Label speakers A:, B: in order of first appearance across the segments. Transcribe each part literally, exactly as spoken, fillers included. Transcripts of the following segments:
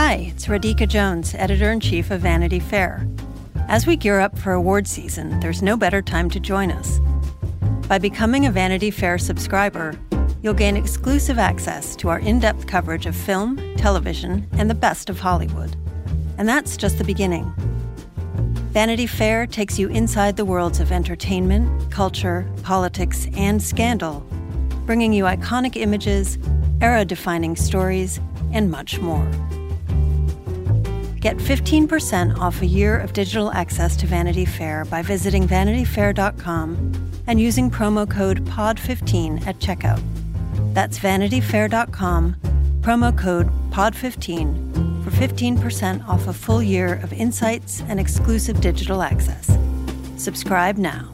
A: Hi, it's Radhika Jones, Editor-in-Chief of Vanity Fair. As we gear up for award season, there's no better time to join us. By becoming a Vanity Fair subscriber, you'll gain exclusive access to our in-depth coverage of film, television, and the best of Hollywood. And that's just the beginning. Vanity Fair takes you inside the worlds of entertainment, culture, politics, and scandal, bringing you iconic images, era-defining stories, and much more. Get fifteen percent off a year of digital access to Vanity Fair by visiting vanity fair dot com and using promo code P O D fifteen at checkout. That's vanity fair dot com, promo code P O D fifteen for fifteen percent off a full year of insights and exclusive digital access. Subscribe now.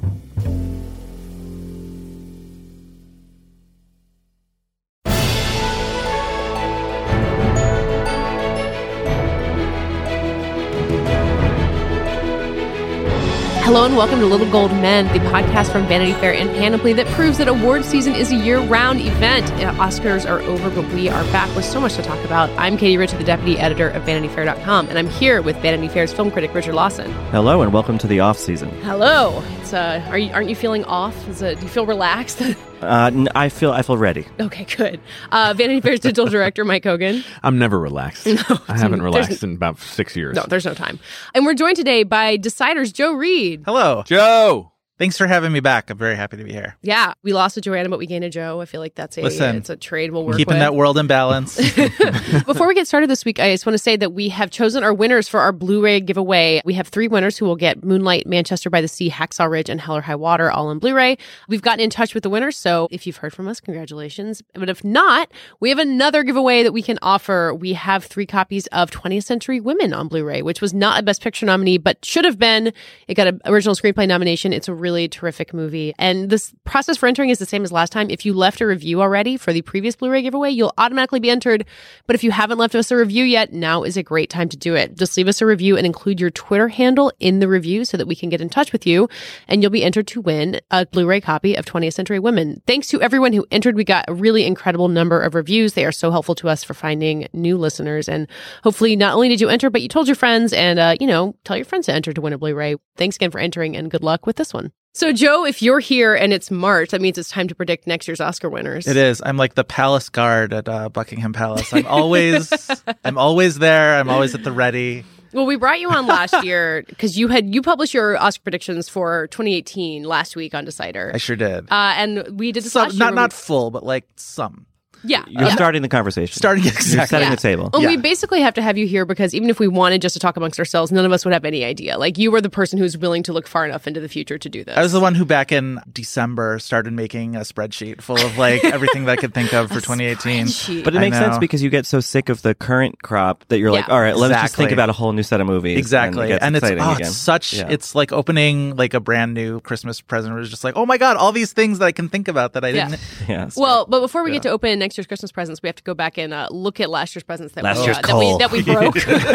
B: Hello and welcome to Little Gold Men, the podcast from Vanity Fair and Panoply that proves that award season is a year-round event. Uh, Oscars are over, but we are back with so much to talk about. I'm Katie Ritchie, the deputy editor of vanity fair dot com, and I'm here with Vanity Fair's film critic Richard Lawson.
C: Hello and welcome to the off-season.
B: Hello. It's uh, are you aren't you feeling off? Is it, do you feel relaxed?
C: uh, n- I feel I feel ready.
B: Okay, good. Uh, Vanity Fair's digital director Mike Hogan.
D: I'm never relaxed. No, I haven't relaxed in about six years.
B: No, there's no time. And we're joined today by Deciders Joe Reed.
E: Hello.
D: Joe!
E: Thanks for having me back. I'm very happy to be here.
B: Yeah, we lost a Joanna, but we gained a Joe. I feel like that's a
E: Listen,
B: it's a trade we'll work
E: keeping
B: with.
E: that world in balance.
B: Before we get started this week, I just want to say that we have chosen our winners for our Blu-ray giveaway. We have three winners who will get Moonlight, Manchester by the Sea, Hacksaw Ridge, and Hell or High Water all on Blu-ray. We've gotten in touch with the winners, so if you've heard from us, congratulations. But if not, we have another giveaway that we can offer. We have three copies of twentieth Century Women on Blu-ray, which was not a Best Picture nominee, but should have been. It got an original screenplay nomination. It's a really terrific movie. And this process for entering is the same as last time. If you left a review already for the previous Blu-ray giveaway, you'll automatically be entered. But if you haven't left us a review yet, now is a great time to do it. Just leave us a review and include your Twitter handle in the review so that we can get in touch with you. And you'll be entered to win a Blu-ray copy of twentieth Century Women. Thanks to everyone who entered. We got a really incredible number of reviews. They are so helpful to us for finding new listeners. And hopefully not only did you enter, but you told your friends and, uh, you know, tell your friends to enter to win a Blu-ray. Thanks again for entering and good luck with this one. So, Joe, if you're here and it's March, that means it's time to predict next year's Oscar winners.
E: It is. I'm like the palace guard at uh, Buckingham Palace. I'm always, I'm always there. I'm always at the ready.
B: Well, we brought you on last year because you had you published your Oscar predictions for twenty eighteen last week on Decider.
E: I sure did.
B: Uh, and we did this
E: some,
B: last
E: not
B: year.
E: not
B: we...
E: full, but like some.
B: Yeah.
C: You're
B: yeah.
C: starting the conversation.
E: Starting exactly.
C: You're setting
B: yeah.
C: the table.
B: Well,
E: yeah.
B: we basically have to have you here because even if we wanted just to talk amongst ourselves, none of us would have any idea. Like, you were the person who's willing to look far enough into the future to do this.
E: I was the one who back in December started making a spreadsheet full of like everything that I could think of for twenty eighteen.
B: Spreadsheet.
C: But it
E: I
C: makes sense
E: know.
C: because you get so sick of the current crop that you're like,
B: Yeah.
C: all right, let's just
E: Exactly.
C: think about a whole new set of movies.
E: Exactly.
C: And,
E: And,
C: it
E: it's,
C: gets exciting
E: oh,
C: again.
E: it's such,
C: Yeah.
E: it's like opening like a brand new Christmas present. It was just like, oh my God, all these things that I can think about that I
B: Yeah.
E: didn't.
C: Yes.
B: Well, but before we
E: Yeah.
B: get to open next year's Christmas presents, we have to go back and uh, look at last year's presents that,
C: Last
B: we,
C: year's
B: uh, that, we,
C: coal.
B: that we broke.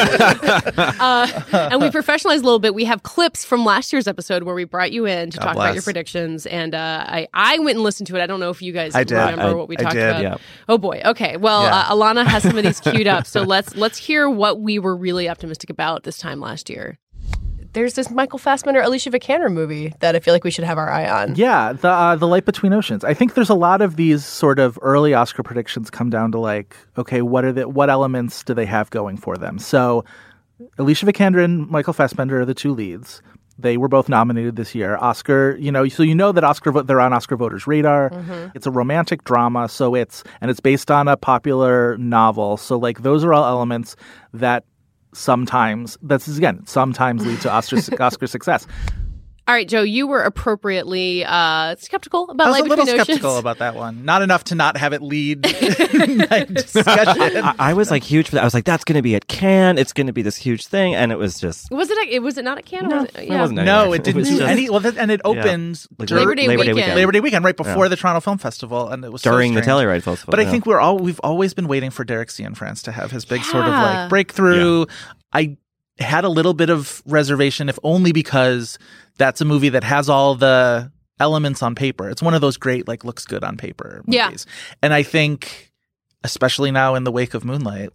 B: uh, and we professionalized a little bit. We have clips from last year's episode where we brought you in to
E: God
B: talk about
E: bless.
B: your predictions. And uh, I, I went and listened to it. I don't know if you guys
E: I did.
B: remember
C: I-
B: what we
E: I
B: talked
E: did.
B: about.
C: Yeah.
B: Oh boy. Okay. Well,
E: Yeah.
B: uh, Alana has some of these queued up. So let's let's hear what we were really optimistic about this time last year. There's this Michael Fassbender, Alicia Vikander movie that I feel like we should have our eye on.
F: Yeah, the uh, the Light Between Oceans. I think there's a lot of these sort of early Oscar predictions come down to like, okay, what are the what elements do they have going for them? So, Alicia Vikander and Michael Fassbender are the two leads. They were both nominated this year. Oscar, you know, so you know that Oscar they're on Oscar voters' radar. Mm-hmm. It's a romantic drama, so it's and it's based on a popular novel. So like those are all elements that sometimes that's again sometimes lead to Oscar Oscar success.
B: All right, Joe, you were appropriately uh, skeptical about
E: I was
B: Light
E: a little
B: Between
E: skeptical
B: Oceans.
E: about that one. Not enough to not have it lead my discussion.
C: I, I was like huge for that. I was like, that's going to be at Cannes. It's going to be this huge thing. And it was just.
B: Was it? It was it not at Cannes?
C: No,
B: was it?
C: it
B: Yeah.
C: wasn't.
E: No,
C: anywhere.
E: it didn't
C: was
E: do
C: just
E: any. Well, th- and it opened
C: Like
E: during
B: Labor Day
C: Labor Day
B: weekend.
C: weekend.
E: Labor Day weekend, right before
C: Yeah.
E: the Toronto Film Festival, and it was so
C: During the
E: strange.
C: Telluride Festival.
E: But I
C: yeah.
E: think we're all we've always been waiting for Derek Cianfrance to have his big sort of
B: Yeah.
E: like breakthrough. I had a little bit of reservation, if only because that's a movie that has all the elements on paper. It's one of those great like looks good on paper movies.
B: Yeah.
E: And I think, especially now in the wake of Moonlight,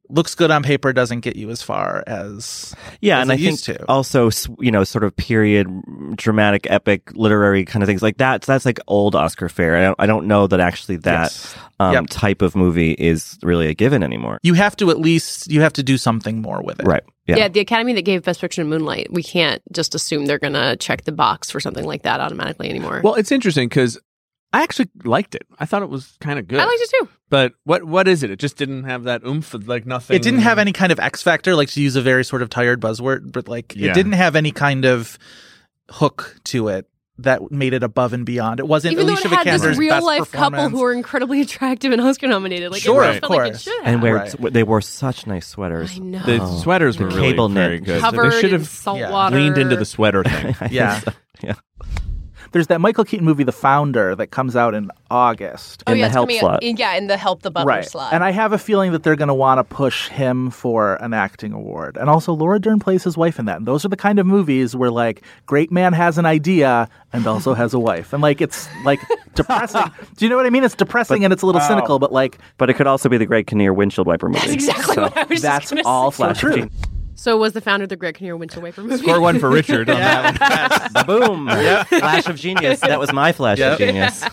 E: looks good on paper doesn't get you as far as
C: yeah,
E: as
C: and
E: it
C: I think
E: used to.
C: also, you know, sort of period, dramatic, epic, literary kind of things like that. That's like old Oscar fare. I don't, I don't know that actually that
E: Yes.
C: um,
E: Yep.
C: type of movie is really a given anymore.
E: You have to at least you have to do something more with it.
C: Right. Yeah.
B: Yeah, the Academy that gave Best Picture to Moonlight, we can't just assume they're going to check the box for something like that automatically anymore.
D: Well, it's interesting because I actually liked it. I thought it was kind of good.
B: I liked it too.
D: But what what is it? It just didn't have that oomph, like nothing.
E: It didn't have any kind of X factor, like to use a very sort of tired buzzword, but like
D: Yeah.
E: it didn't have any kind of hook to it that made it above and beyond. It wasn't
B: Even though
E: Alicia
B: it had
E: Vikander's
B: this real
E: best
B: life couple
E: performance.
B: who were incredibly attractive and Oscar nominated. Like,
E: Sure,
B: it really
E: of
B: felt like it
E: course.
B: should have.
C: And where
E: Right.
C: they wore such nice sweaters.
B: I know.
D: The
C: Oh.
D: sweaters were
C: The
D: really
C: cable
D: very
C: knit.
D: good.
B: Covered
D: They should
B: in
D: have
B: salt
E: yeah,
B: water.
D: leaned into the sweater thing.
C: I think
E: Yeah.
C: so. Yeah.
F: There's that Michael Keaton movie, The Founder, that comes out in August.
G: Oh
C: In
G: yeah,
C: the
G: it's
C: help
G: coming
C: slot.
G: Out, yeah, in the help the butler
F: Right.
G: slot.
F: And I have a feeling that they're going to want to push him for an acting award. And also, Laura Dern plays his wife in that. And those are the kind of movies where, like, great man has an idea and also has a wife. And, like, it's, like, depressing. Do you know what I mean? It's depressing and it's a little cynical, but, like,
C: But it could also be the Great Kinnear windshield wiper movie.
B: That's exactly
C: So-
B: what I was
F: that's
B: just going to
F: all
B: say.
F: so
C: Flash of
F: true.
C: Genius.
B: So was the founder of the Greg Kinnear windshield wiper movie?
D: Score one for Richard on that one.
C: Boom. Flash of genius. That was my flash
E: Yep.
C: of genius.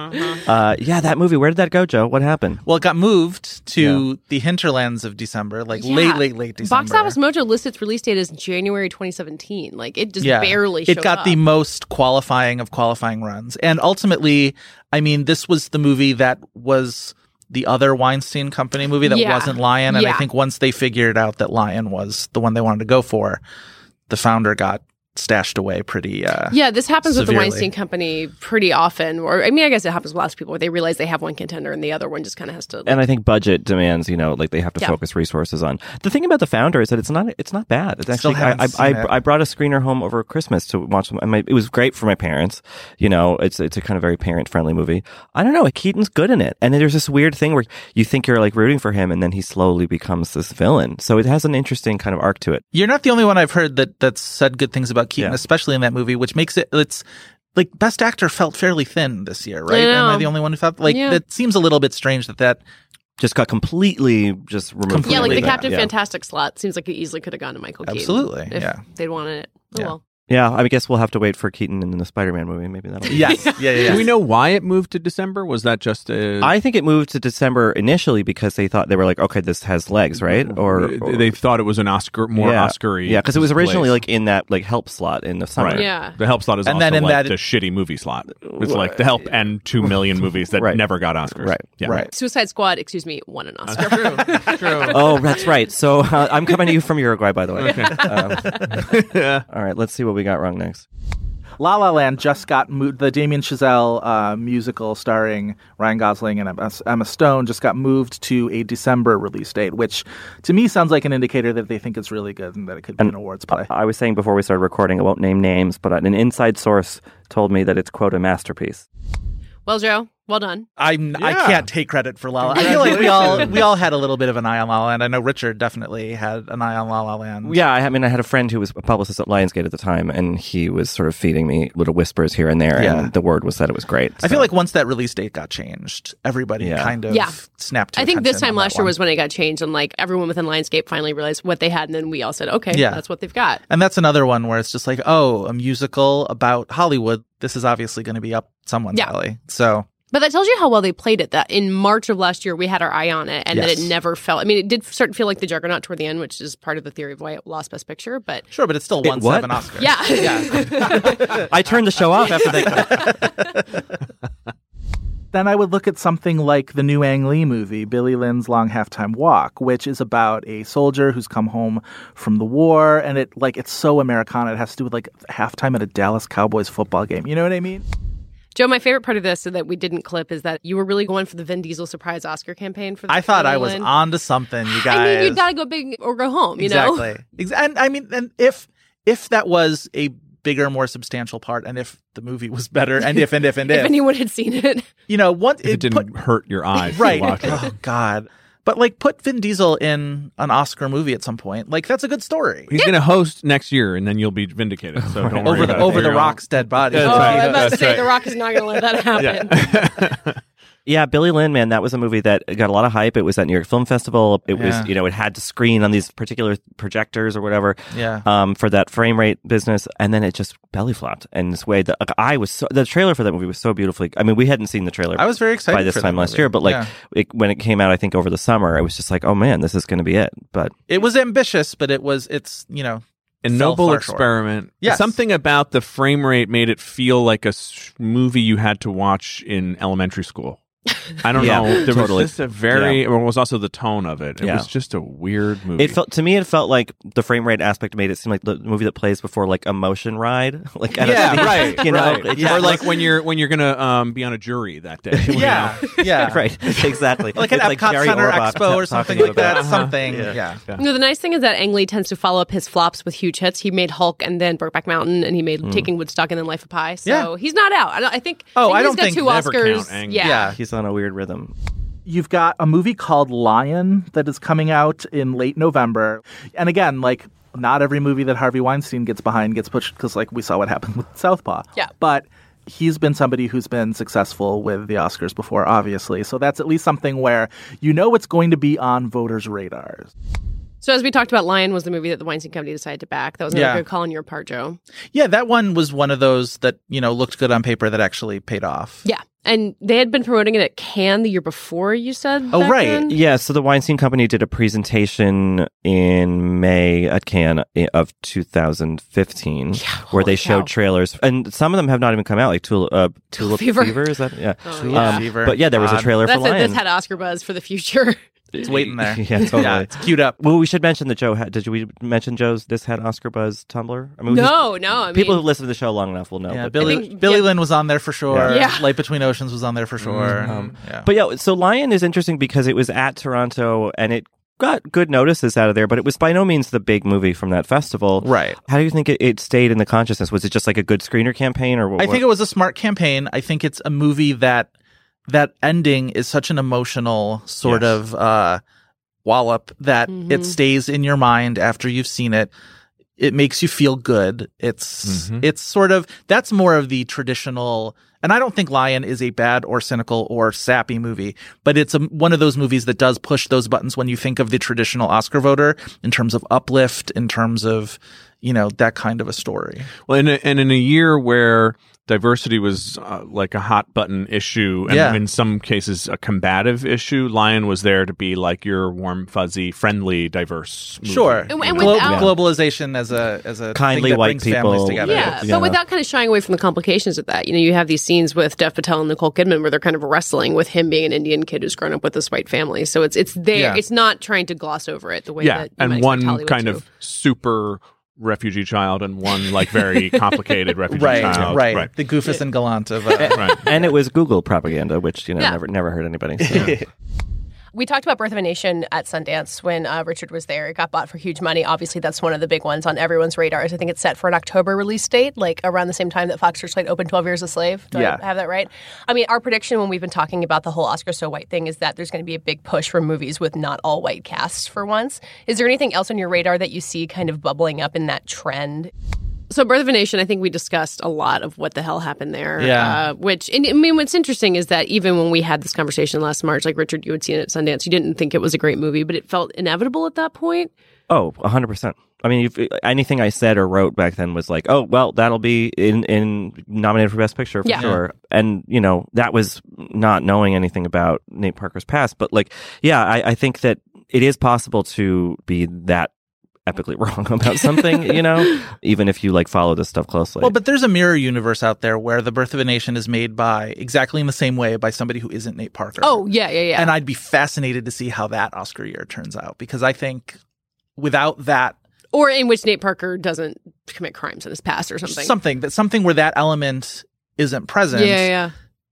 C: Uh, yeah, that movie. Where did that go, Joe? What happened?
E: Well, it got moved to the hinterlands of December, like
B: Yeah.
E: late, late, late December.
B: Box Office Mojo lists its release date as January twenty seventeen. Like, it just
E: yeah.
B: barely showed
E: It got
B: up.
E: the most qualifying of qualifying runs. And ultimately, I mean, this was the movie that was the other Weinstein Company movie that
B: Yeah.
E: wasn't Lion. And I
B: Yeah.
E: think once they figured out that Lion was the one they wanted to go for, the founder got stashed away pretty uh
B: Yeah, this happens with the
E: severely.
B: Weinstein Company pretty often. Or, I mean, I guess it happens with lots of people where they realize they have one contender and the other one just kind of has to. Like,
C: And I think budget demands, you know, like they have to
B: Yeah.
C: focus resources on. The thing about The Founder is that it's not it's not bad. It's
E: Still
C: actually
E: haven't
C: I,
E: seen
C: I,
E: it.
C: I brought a screener home over Christmas to watch them. And my, it was great for my parents. You know, it's it's a kind of very parent friendly movie. I don't know. Keaton's good in it, and there's this weird thing where you think you're like rooting for him, and then he slowly becomes this villain. So it has an interesting kind of arc to it.
E: You're not the only one I've heard that that's said good things about Keaton,
C: Yeah.
E: especially in that movie, which makes it it's like Best Actor felt fairly thin this year, right?
B: I know.
E: Am I the only one who felt like
B: Yeah.
E: it seems a little bit strange that that
C: Just got completely just removed. from
B: yeah, like the
C: everything.
B: Captain
C: Yeah.
B: Fantastic slot seems like it easily could have gone to Michael Keaton.
E: Absolutely,
B: If
E: yeah.
B: they'd wanted it. Oh,
E: Yeah.
B: well.
C: Yeah, I guess we'll have to wait for Keaton in the Spider-Man movie. Maybe that'll. Be
E: yes, yeah, yeah, yeah.
D: Do we know why it moved to December? Was that just a...
C: I think it moved to December initially because they thought they were like, okay, this has legs, right? Or, or
D: they thought it was an Oscar, more
C: yeah.
D: Oscar-y.
C: Yeah, because it was originally
D: place.
C: like in that like help slot in the summer.
D: Right.
B: Yeah.
D: The help slot is
E: And
D: also
E: then in
D: like
E: that-
D: the shitty movie slot. It's like the help and two million movies that
C: Right.
D: never got Oscars.
C: Right.
D: Yeah.
E: Right.
B: Suicide Squad, excuse me, won an Oscar.
D: True. True.
C: Oh, that's right. So uh, I'm coming to you from Uruguay, by the way. Um, all right, let's see what we got wrong next.
F: La La Land just got moved. The Damien Chazelle uh, musical starring Ryan Gosling and Emma, Emma Stone just got moved to a December release date, which to me sounds like an indicator that they think it's really good and that it could be
C: And
F: an awards play.
C: I was saying before we started recording, I won't name names, but an inside source told me that it's, quote, a masterpiece.
B: Well, Joe, well done.
E: I'm I
D: Yeah.
E: can't take credit for La La. I feel like we all we all had a little bit of an eye on La La Land. I know Richard definitely had an eye on La La Land.
C: Yeah, I mean, I had a friend who was a publicist at Lionsgate at the time, and he was sort of feeding me little whispers here and there,
E: Yeah.
C: and the word was that it was great.
E: I
C: so.
E: feel like once that release date got changed, everybody
C: Yeah.
E: kind of
B: Yeah.
E: snapped to
B: I think this
E: attention
B: time
E: on
B: last
E: that
B: year
E: one.
B: was when it got changed, and like everyone within Lionsgate finally realized what they had, and then we all said, "Okay,
E: Yeah.
B: that's what they've got."
E: And that's another one where it's just like, oh, a musical about Hollywood. This is obviously going to be up someone's
B: Yeah.
E: alley. So
B: But that tells you how well they played it. That in March of last year, we had our eye on it, and that
E: Yes.
B: it never felt. I mean, it did start to feel like the Juggernaut toward the end, which is part of the theory of why it lost Best Picture. But
E: sure, but it still won
C: what?
E: seven Oscars.
B: yeah,
E: Yeah.
C: I turned the show off after they.
F: Then I would look at something like the new Ang Lee movie, Billy Lynn's Long Halftime Walk, which is about a soldier who's come home from the war, and it like it's so Americana. It has to do with like halftime at a Dallas Cowboys football game. You know what I mean?
B: Joe, my favorite part of this that we didn't clip is that you were really going for the Vin Diesel surprise Oscar campaign for the
E: I thought I
B: Billy
E: was
B: Lynn.
E: onto something, you guys.
B: I mean, you gotta go big or go home. You know,
E: exactly. Ex- And I mean, and if if that was a bigger, more substantial part, and if the movie was better, and if and if and if,
B: if anyone had seen it,
E: you know, what
D: If it didn't
E: put,
D: hurt your eyes. to
E: right?
D: watch it.
E: Oh God. But like, put Vin Diesel in an Oscar movie at some point. Like, that's a good story.
D: He's going to host next year, and then you'll be vindicated. So don't worry
E: Over the
D: about it.
E: over the
D: You're all-
E: Rock's dead body.
D: That's
B: oh,
D: right.
B: I'm about to
D: That's
B: say
D: right.
B: The Rock is not going to let that happen.
D: Yeah.
C: Yeah, Billy Lynn, man, that was a movie that got a lot of hype. It was at New York Film Festival. It
E: Yeah.
C: was, you know, it had to screen on these particular projectors or whatever
E: Yeah.
C: um, for that frame rate business. And then it just belly flopped in this way that like, I was so, the trailer for that movie was so beautifully. I mean, we hadn't seen the trailer
E: I was very excited
C: by this
E: for
C: time
E: that
C: last
E: movie.
C: year, but like
E: Yeah.
C: it, when it came out, I think over the summer, I was just like, oh man, this is going to be it. But
E: It was ambitious, but it was, it's, you know,
D: A
E: fell
D: noble
E: far short.
D: experiment.
E: Yes.
D: Something about the frame rate made it feel like a s- movie you had to watch in elementary school. I don't
C: Yeah,
D: know. There
C: totally.
D: was just a very,
C: Yeah.
D: or it was also the tone of it. It
C: Yeah.
D: was just a weird movie.
C: it felt to me, it felt like the frame rate aspect made it seem like the movie that plays before like a motion ride, like at
D: yeah,
C: a stage,
D: right.
C: you know,
D: right.
C: It
D: or
C: just
D: like
C: looked-
D: when you're when you're gonna um, be on a jury that day. you
E: Yeah.
D: know?
E: Yeah.
C: right, exactly,
E: Like an
C: It's
E: Epcot
C: Jerry
E: Center
C: Orbach
E: Expo
C: ta-
E: or something
C: talking
E: like that.
C: about-
E: Something.
C: Yeah.
E: Yeah.
D: Yeah.
B: You know, the nice thing is that Ang Lee tends to follow up his flops with huge hits. He made Hulk and then Brokeback Mountain, and he made Taking Woodstock and then Life of Pi. So
E: Yeah.
B: he's not out. I, don't, I think.
E: Oh,
B: I
E: I
B: think
E: don't
B: he's got
E: think
B: two
D: never
B: Oscars.
D: count Ang Lee.
B: Yeah.
E: Yeah.
C: He's on a weird rhythm.
F: You've got a movie called Lion that is coming out in late November. And again, like, not every movie that Harvey Weinstein gets behind gets pushed because, like, we saw what happened with Southpaw.
B: Yeah.
F: But he's been somebody who's been successful with the Oscars before, obviously. So that's at least something where you know it's going to be on voters' radars.
B: So as we talked about, Lion was the movie that the Weinstein Company decided to back. That was another
E: Yeah.
B: good call on your part, Joe.
E: Yeah, that one was one of those that, you know, looked good on paper that actually paid off.
B: Yeah. And they had been promoting it at Cannes the year before, you said?
E: Oh,
B: back
E: right.
B: then?
C: Yeah, so the Weinstein Company did a presentation in May at Cannes of two thousand fifteen, where they
B: holy
C: showed
B: cow.
C: trailers, and some of them have not even come out. Like Tulip, uh, Tulip
B: Fever.
C: Fever. is that? Yeah.
B: Oh,
E: Tulip
B: yeah.
E: Fever.
C: But yeah, there was a
E: God.
C: trailer
B: That's
C: for
B: it.
C: Lion.
B: This had Oscar buzz for the future.
E: It's waiting there.
C: Yeah, totally.
E: Yeah, it's queued up.
C: Well, we should mention that Joe had. Did we mention Joe's This Had Oscar Buzz Tumblr? I mean, we
B: No,
C: just-
B: no. I mean,
C: people who've listened to the show long enough will know.
E: Yeah,
C: but-
E: Billy
B: think-
E: Billy
B: yeah.
E: Lynn was on there for sure.
B: Yeah. Yeah.
E: Light Between Oceans was on there for sure.
C: Um,
E: yeah.
C: But yeah, so Lion is interesting because it was at Toronto and it got good notices out of there, but it was by no means the big movie from that festival.
E: Right.
C: How do you think it, it stayed in the consciousness? Was it just like a good screener campaign, or what?
E: I think it was a smart campaign. I think it's a movie that that ending is such an emotional sort
C: Yes.
E: of uh, wallop that
B: Mhm.
E: it stays in your mind after you've seen it. It makes you feel good. It's
D: Mhm.
E: it's sort of that's more of the traditional. And I don't think Lion is a bad or cynical or sappy movie, but it's a, one of those movies that does push those buttons when you think of the traditional Oscar voter in terms of uplift, in terms of, you know, that kind of a story.
D: Well, and, and in a year where diversity was uh, like a hot button issue, and
E: Yeah.
D: in some cases a combative issue, Lion was there to be like your warm, fuzzy, friendly, diverse movie,
E: Sure.
B: And-
D: you
B: and
D: know?
E: Glo-
B: without-
E: globalization as a as a
C: Kindly
E: thing that
C: white
E: brings families
C: people.
E: together.
B: Yeah,
C: Yeah.
B: but without kind of shying away from the complications of that. You know, you have these scenes with Dev Patel and Nicole Kidman where they're kind of wrestling with him being an Indian kid who's grown up with this white family. So it's it's there.
E: Yeah.
B: It's not trying to gloss over it the way
D: yeah,
B: that you
D: and
B: might expect
D: one
B: Hollywood
D: kind
B: to.
D: of super refugee child and one like very complicated refugee
E: Right,
D: child.
E: right,
D: right.
E: The goofus and gallant of uh,
D: Right.
C: and it was Google propaganda, which you know
B: Yeah.
C: never never hurt anybody. So.
G: We talked about Birth of a Nation at Sundance when uh, Richard was there. It got bought for huge money. Obviously, that's one of the big ones on everyone's radars. I think it's set for an October release date, like around the same time that Fox Searchlight opened twelve Years a Slave. Do
F: Yeah.
G: I have that right? I mean, our prediction when we've been talking about the whole Oscar so white thing is that there's going to be a big push for movies with not all white casts for once. Is there anything else on your radar that you see kind of bubbling up in that trend?
B: So, Birth of a Nation, I think we discussed a lot of what the hell happened there.
E: Yeah.
B: Uh, which, and I mean, what's interesting is that even when we had this conversation last March, like Richard, you had seen it at Sundance, you didn't think it was a great movie, but it felt inevitable at that point.
C: Oh, one hundred percent. I mean, if, anything I said or wrote back then was like, oh, well, that'll be in, in nominated for Best Picture for
B: Yeah.
C: sure. And, you know, that was not knowing anything about Nate Parker's past. But, like, yeah, I, I think that it is possible to be that epically wrong about something, you know, even if you, like, follow this stuff closely.
E: Well, but there's a mirror universe out there where The Birth of a Nation is made by exactly in the same way by somebody who isn't Nate Parker.
B: Oh, yeah, yeah, yeah.
E: And I'd be fascinated to see how that Oscar year turns out because I think without that
B: or in which Nate Parker doesn't commit crimes in his past or something.
E: something that something where that element isn't present,
B: Yeah, yeah.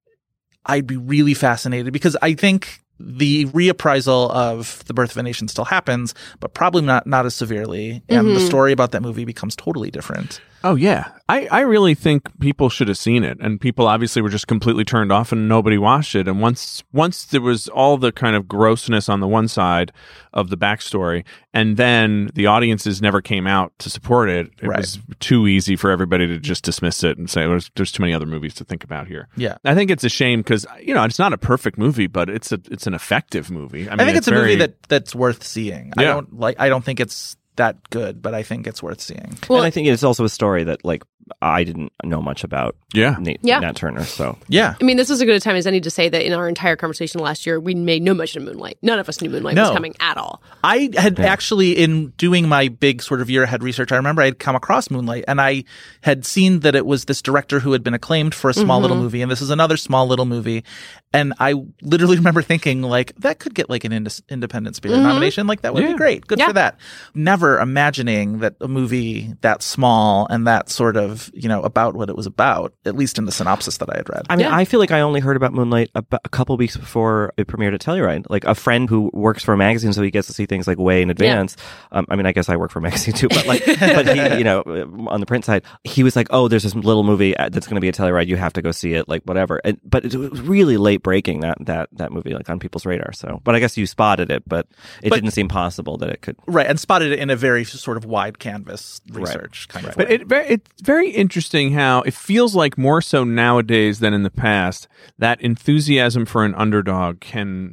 E: I'd be really fascinated because I think the reappraisal of The Birth of a Nation still happens, but probably not not as severely, and the
B: Mhm.
E: story about that movie becomes totally different.
D: Oh, yeah. I, I really think people should have seen it, and people obviously were just completely turned off and nobody watched it. And once once there was all the kind of grossness on the one side of the backstory, and then the audiences never came out to support it, it
E: Right.
D: was too easy for everybody to just dismiss it and say, there's, there's too many other movies to think about here.
E: Yeah.
D: I think it's a shame because, you know, it's not a perfect movie, but it's a it's an effective movie. I,
E: I,
D: mean,
E: think it's, a
D: very,
E: movie that that's worth seeing. I
D: Yeah.
E: don't like. I don't think it's that good, but I think it's worth seeing.
C: and I think it's also a story that like I didn't know much about
D: Yeah.
C: Nate,
B: Yeah.
C: Nat Turner. So
E: Yeah.
B: I mean, this is as good a time as any to say that in our entire conversation last year, we made no mention of Moonlight. None of us knew Moonlight was
E: No.
B: coming at all.
E: I had actually, in doing my big sort of year ahead research, I remember I had come across Moonlight and I had seen that it was this director who had been acclaimed for a small little movie. And this is another small little movie. And I literally remember thinking, like, that could get like an ind- Independent Spirit nomination. Like, that would
D: Yeah.
E: be great. Good
B: Yeah.
E: for that. Never imagining that a movie that small and that sort of, you know, about what it was about, at least in the synopsis that I had read.
C: I mean,
B: Yeah.
C: I feel like I only heard about Moonlight about a couple weeks before it premiered at Telluride. Like a friend who works for a magazine, so he gets to see things like way in advance. Um, I mean, I guess I work for a magazine too, but like, but he, you know, on the print side, he was like, "Oh, there's this little movie that's going to be a Telluride. You have to go see it." Like whatever. And, but it was really late breaking that that that movie, like on people's radar. So, but I guess you spotted it, but it
E: But-
C: didn't seem possible that it could.
E: Right. And spotted it in a very sort of wide canvas research kind of
D: But
E: way.
D: it, ve- it's very interesting how it feels like more so nowadays than in the past that enthusiasm for an underdog can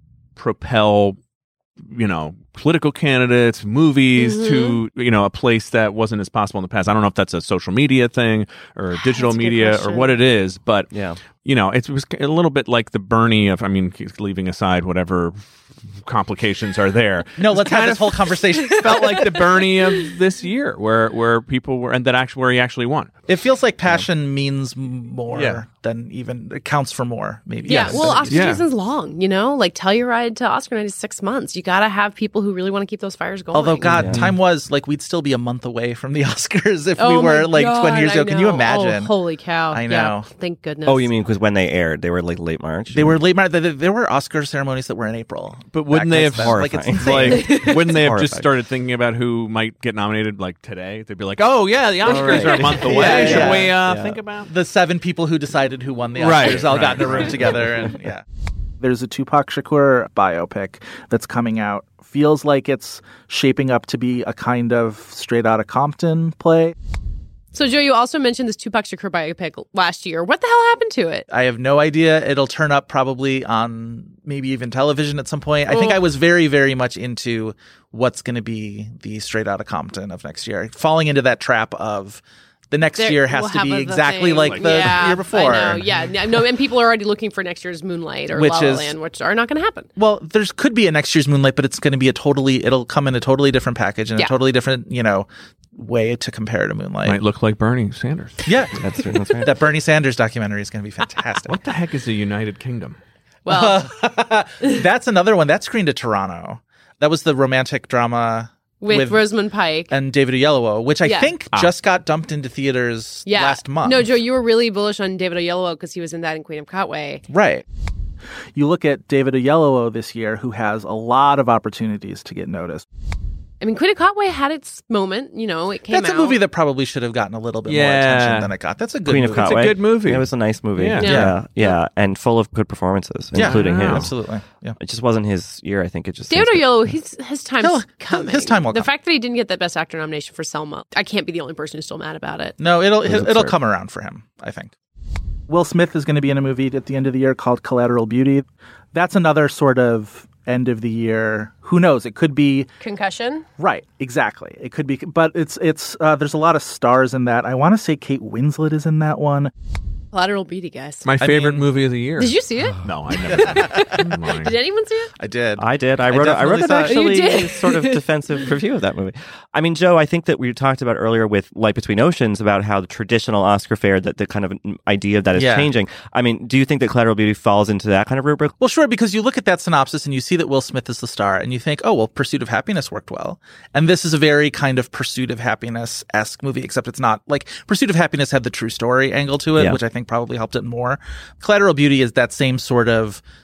D: propel, you know, political candidates, movies to, you know, a place that wasn't as possible in the past. I don't know if that's a social media thing or a digital
B: That's a good
D: media or
B: question.
D: what it is, but
C: Yeah.
D: you know, it was a little bit like the Bernie of, I mean, leaving aside whatever complications are there.
E: no,
D: It's
E: let's have
D: kind
E: this
D: of
E: whole conversation.
D: felt like the Bernie of this year, where where people were, and that actually where he actually won.
E: It feels like passion means more
D: Yeah.
E: than even it counts for more. Maybe
B: Yeah,
E: Yes.
B: well, Oscar
D: Yeah.
B: season's long, you know? Like, Telluride to Oscar night is six months. You got to have people who really want to keep those fires going.
E: Although, God, time was like we'd still be a month away from the Oscars if we
B: Oh my
E: were like
B: God,
E: twenty years
B: I
E: ago. Can you
B: know.
E: imagine?
B: Oh, holy cow.
E: I
B: Yeah,
E: know.
B: thank goodness.
C: Oh, you mean because when they aired, they were like late March.
E: They were late March. There there were Oscar ceremonies that were in April.
D: But wouldn't
E: Back
D: they
E: then.
D: have
E: like it's
C: horrifying.
E: insane?
D: like wouldn't they have just
C: Horrifying.
D: started thinking about who might get nominated like today? They'd be like, "Oh yeah, the Oscars
C: right.
D: are a month away.
E: Yeah,
D: Should
E: yeah.
D: we uh,
C: Yeah.
D: think about?"
E: the seven people who decided who won the Oscars
D: Right,
E: all
D: right,
E: got in a room
D: right.
E: together, and yeah.
F: There's a Tupac Shakur biopic that's coming out. Feels like it's shaping up to be a kind of Straight Outta Compton play.
B: So, Joe, you also mentioned this Tupac Shakur biopic last year. What the hell happened to it?
E: I have no idea. It'll turn up probably on maybe even television at some point. I think I was very, very much into what's going to be the Straight Outta Compton of next year, falling into that trap of the next
B: There-
E: year has
B: we'll
E: to
B: have
E: be
B: a- the
E: exactly
B: thing.
E: like the
B: yeah,
E: year before.
B: I know, yeah. No, and people are already looking for next year's Moonlight or
E: Which
B: La La
E: is-
B: Land, which are not going to happen.
E: Well, there's could be a next year's Moonlight, but it's going to be a totally. It'll come in a totally different package and
B: Yeah.
E: a totally different, you know, way to compare to Moonlight.
D: Might look like Bernie Sanders.
E: Yeah,
C: That's, that's right.
E: that Bernie Sanders documentary is going to be fantastic.
D: What the heck is the United Kingdom?
B: Well,
E: That's another one that screened at Toronto. That was the romantic drama
B: with, Rosamund Pike.
E: and David Oyelowo, which I
B: Yeah.
E: think just got dumped into theaters
B: yeah.
E: last month.
B: No, Joe, you were really bullish on David Oyelowo because he was in that in Queen of Katwe.
E: Right.
F: You look at David Oyelowo this year, who has a lot of opportunities to get noticed.
B: I mean, Queen of Katwe had its moment. You know, it came
E: That's
B: out.
E: a movie that probably should have gotten a little bit more
D: Yeah.
E: attention than it got. That's a good
C: Queen of
E: movie.
D: It's a
C: Katwe.
D: good movie.
C: It was a nice movie.
D: Yeah.
C: Yeah,
B: Yeah.
C: yeah, and full of good performances,
E: Yeah.
C: including
D: Yeah.
C: his.
E: Absolutely. Yeah.
C: It just wasn't his year. I think it just
B: David
C: seems to-
B: Oyelowo, his, his time's
E: He'll-
B: coming.
E: his time will
B: The
E: come.
B: fact that he didn't get that Best Actor nomination for Selma, I can't be the only person who's still mad about it.
E: No, it'll it'll, it'll
C: absurd.
E: come around for him, I think.
F: Will Smith is going to be in a movie at the end of the year called Collateral Beauty. That's another sort of end of the year. Who knows? It could be
G: Concussion?
F: right. Exactly. It could be, but it's it's. Uh, there's a lot of stars in that. I want to say Kate Winslet is in that one.
B: Collateral Beauty, guys.
D: My favorite
E: mean-
D: movie of the year.
B: Did you see it?
D: No, I never. I'm lying.
B: Did anyone see it?
E: I did.
C: I did. I wrote. a, I wrote
E: definitely
C: an
E: thought-
B: You
C: actually
B: did?
C: sort of defensive review of that movie. I mean, Joe, I think that we talked about earlier with Light Between Oceans about how the traditional Oscar fare, that the kind of idea of that is
E: Yeah.
C: changing. I mean, do you think that Collateral Beauty falls into that kind of rubric?
E: Well, sure, because you look at that synopsis and you see that Will Smith is the star, and you think, oh, well, Pursuit of Happiness worked well. And this is a very kind of Pursuit of Happiness-esque movie, except it's not. Like, Pursuit of Happiness had the true story angle to it,
C: Yeah.
E: which I think probably helped it more. Collateral Beauty is that same sort of,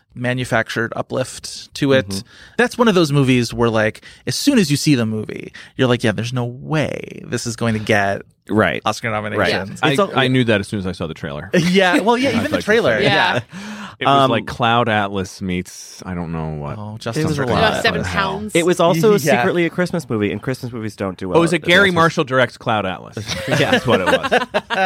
E: manufactured uplift to it. Mm-hmm. That's one of those movies where, like, as soon as you see the movie, you're like, yeah, there's no way this is going to get
C: right
E: Oscar nominations.
D: Right.
E: Yeah.
D: I, I knew that as soon as I saw the trailer.
E: Yeah, well, yeah, even the trailer.
G: Yeah.
D: It was
C: Um,
D: like Cloud Atlas meets, I don't know what.
E: Oh,
C: It
E: Justin
C: was a
E: Timberlake.
C: lot.
G: Oh, seven pounds.
C: It was also
E: Yeah.
C: secretly a Christmas movie, and Christmas movies don't do well.
D: Oh, was it Gary
C: That's
D: Marshall directs Cloud Atlas?
C: Yeah.
D: That's what it was.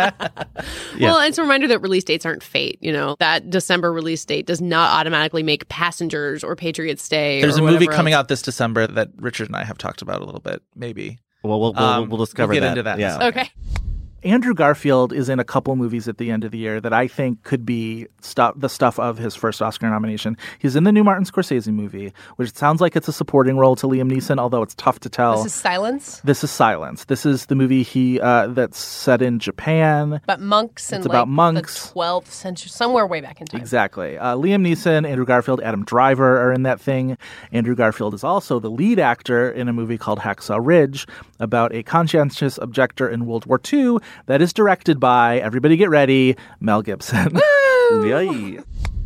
C: Yeah.
B: Well, it's a reminder that release dates aren't fate. You know, that December release date does not automatically make Passengers or Patriots Day.
E: There's
B: or
E: a movie
B: whatever
E: coming
B: else.
E: out this December that Richard and I have talked about a little bit, maybe.
C: Well, we'll we'll,
E: Um,
C: we'll discover
E: we'll get
C: that.
E: into that in a
C: Yeah.
E: second.
B: Okay.
F: Andrew Garfield is in a couple movies at the end of the year that I think could be stuff, the stuff of his first Oscar nomination. He's in the new Martin Scorsese movie, which sounds like it's a supporting role to Liam Neeson, although it's tough to tell.
G: This is Silence.
F: This is Silence. This is the movie he uh, that's set in Japan.
G: But monks and
F: It's
G: like
F: about monks.
G: the twelfth century, somewhere way back in time.
F: Exactly. Uh, Liam Neeson, Andrew Garfield, Adam Driver are in that thing. Andrew Garfield is also the lead actor in a movie called Hacksaw Ridge about a conscientious objector in World War Two that is directed by, everybody get ready, Mel Gibson.
C: Yay.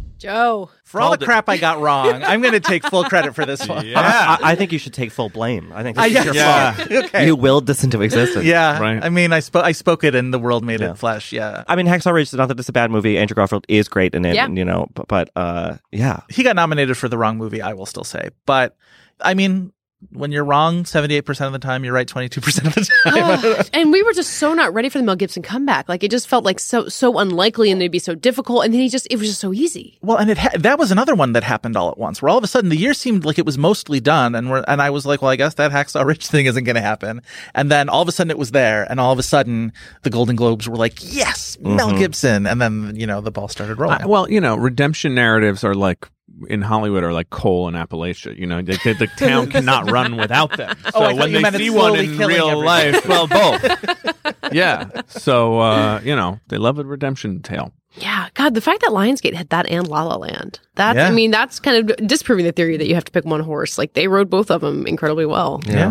B: Joe.
E: For all the
D: Called it.
E: crap I got wrong, I'm going to take full credit for this one.
C: I, I think you should take full blame. I think this
E: I
C: is
E: guess
C: your
D: Yeah.
C: fault.
E: Okay.
C: You willed this into existence.
E: Yeah.
D: Right.
E: I mean, I, spo- I spoke it and the world made
C: Yeah.
E: it flesh. Yeah.
C: I mean, Hacksaw Ridge is not that it's a bad movie. Andrew Garfield is great in it,
B: Yeah.
C: and, you know, but, but uh, yeah.
E: He got nominated for the wrong movie, I will still say. But, I mean, when you're wrong seventy-eight percent of the time, you're right twenty-two percent of the time.
B: And we were just so not ready for the Mel Gibson comeback. Like, it just felt like so so unlikely and it'd be so difficult. And then he just, it was just so easy.
E: Well, and it ha- that was another one that happened all at once, where all of a sudden the year seemed like it was mostly done, and we're, and I was like, well, I guess that Hacksaw Ridge thing isn't going to happen. And then all of a sudden it was there, and all of a sudden the Golden Globes were like, yes, Mel Gibson, and then you know the ball started rolling.
D: I- well, you know, redemption narratives are like, in Hollywood, are like coal in Appalachia. You know, they, they, the town cannot run without them. So
E: Oh, I thought
D: when
E: you
D: they
E: meant it's
D: see one
E: slowly
D: in
E: killing
D: real
E: everybody.
D: life, well, both. Yeah. So, uh, you know, they love a redemption tale.
B: Yeah. God, the fact that Lionsgate had that and La La Land. That's,
E: Yeah.
B: I mean, that's kind of disproving the theory that you have to pick one horse. Like, they rode both of them incredibly well.
E: yeah.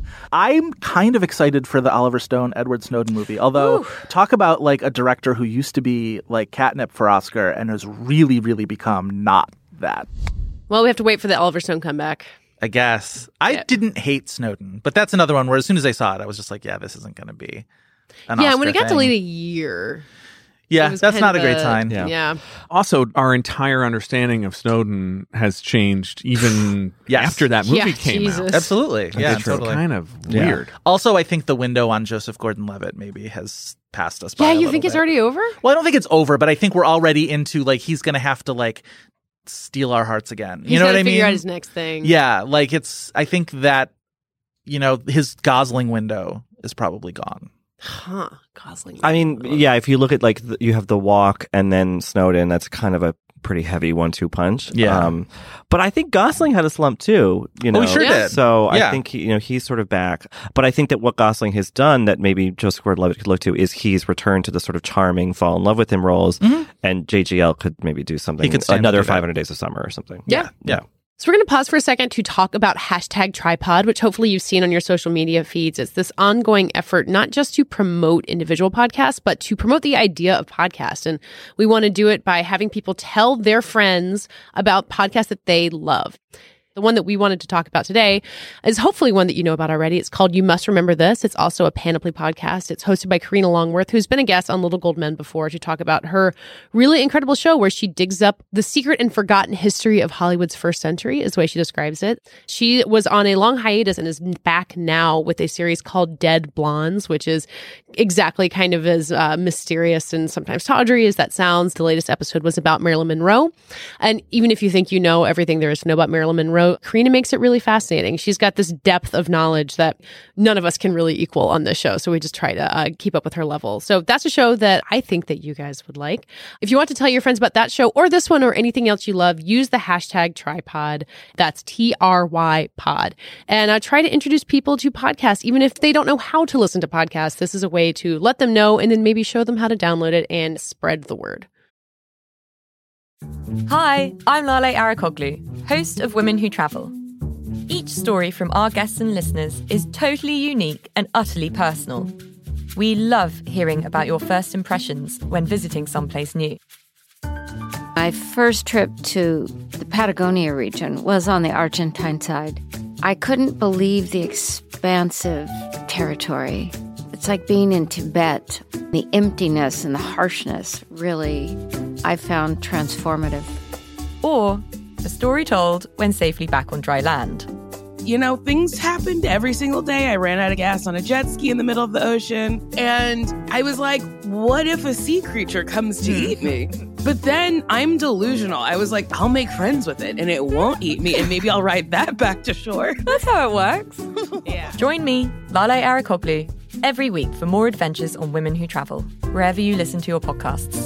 F: I'm kind of excited for the Oliver Stone Edward Snowden movie. Although, talk about like a director who used to be like catnip for Oscar and has really, really become not that.
B: Well, we have to wait for the Oliver Stone comeback.
E: I guess. I
B: Yeah.
E: didn't hate Snowden, but that's another one where as soon as I saw it, I was just like, yeah, this isn't going to be an
B: yeah,
E: Oscar
B: when it got
E: thing.
B: delayed a year. it
E: Yeah,
B: was
E: that's
B: kind
E: not a
B: of
E: great sign.
C: Yeah.
B: Yeah.
D: Also, our entire understanding of Snowden has changed even
E: Yes.
D: after that movie
B: Yeah,
D: came
B: Jesus.
D: out.
E: Absolutely. Yeah,
D: It's
E: totally.
D: kind of
C: Yeah.
D: weird.
E: Also, I think the window on Joseph Gordon-Levitt maybe has passed us by
B: Yeah,
E: a
B: you
E: little
B: think it's
E: bit.
B: already over?
E: Well, I don't think it's over, but I think we're already into like he's going to have to like steal our hearts again. You
B: He's
E: know
B: gotta
E: what I mean?
B: figure out his next thing.
E: Yeah, like it's I think that you know, his Gosling window is probably gone.
B: Huh. Gosling.
C: I mean, yeah, if you look at like, the, you have The Walk and then Snowden, that's kind of a pretty heavy one two punch.
E: Yeah.
C: Um, but I think Gosling had a slump too, you know.
E: Oh, he sure
B: Yeah.
E: did.
C: So
E: Yeah.
C: I think he, you know, he's sort of back. But I think that what Gosling has done that maybe Joseph Gordon-Levitt could look to is he's returned to the sort of charming fall in love with him roles, and J G L could maybe do something,
E: He could stand
C: another
E: to do that.
C: five hundred Days of Summer or something.
B: Yeah.
C: Yeah.
B: So we're going to pause for a second to talk about hashtag Tripod, which hopefully you've seen on your social media feeds. It's this ongoing effort, not just to promote individual podcasts, but to promote the idea of podcasts. And we want to do it by having people tell their friends about podcasts that they love. The one that we wanted to talk about today is hopefully one that you know about already. It's called You Must Remember This. It's also a Panoply podcast. It's hosted by Karina Longworth, who's been a guest on Little Gold Men before to talk about her really incredible show where she digs up the secret and forgotten history of Hollywood's first century, is the way she describes it. She was on a long hiatus and is back now with a series called Dead Blondes, which is exactly kind of as uh, mysterious and sometimes tawdry as that sounds. The latest episode was about Marilyn Monroe. And even if you think you know everything there is to know about Marilyn Monroe, Karina makes it really fascinating. She's got this depth of knowledge that none of us can really equal on this show. So we just try to uh, keep up with her level. So that's a show that I think that you guys would like. If you want to tell your friends about that show or this one or anything else you love, use the hashtag Tripod. That's T R Y pod. And uh, try to introduce people to podcasts, even if they don't know how to listen to podcasts. This is a way to let them know and then maybe show them how to download it and spread the word.
H: Hi, I'm Lale Arakoglu, host of Women Who Travel. Each story from our guests and listeners is totally unique and utterly personal. We love hearing about your first impressions when visiting someplace new.
I: My first trip to the Patagonia region was on the Argentine side. I couldn't believe the expansive territory. It's like being in Tibet. The emptiness and the harshness really, I found transformative.
H: Or a story told when safely back on dry land.
J: You know, things happened every single day. I ran out of gas on a jet ski in the middle of the ocean. And I was like, what if a sea creature comes to eat me? But then I'm delusional. I was like, I'll make friends with it and it won't eat me. And maybe I'll ride that back to shore.
H: That's how it works.
J: Yeah.
H: Join me, Lale Arikoglu, every week for more adventures on Women Who Travel, wherever you listen to your podcasts.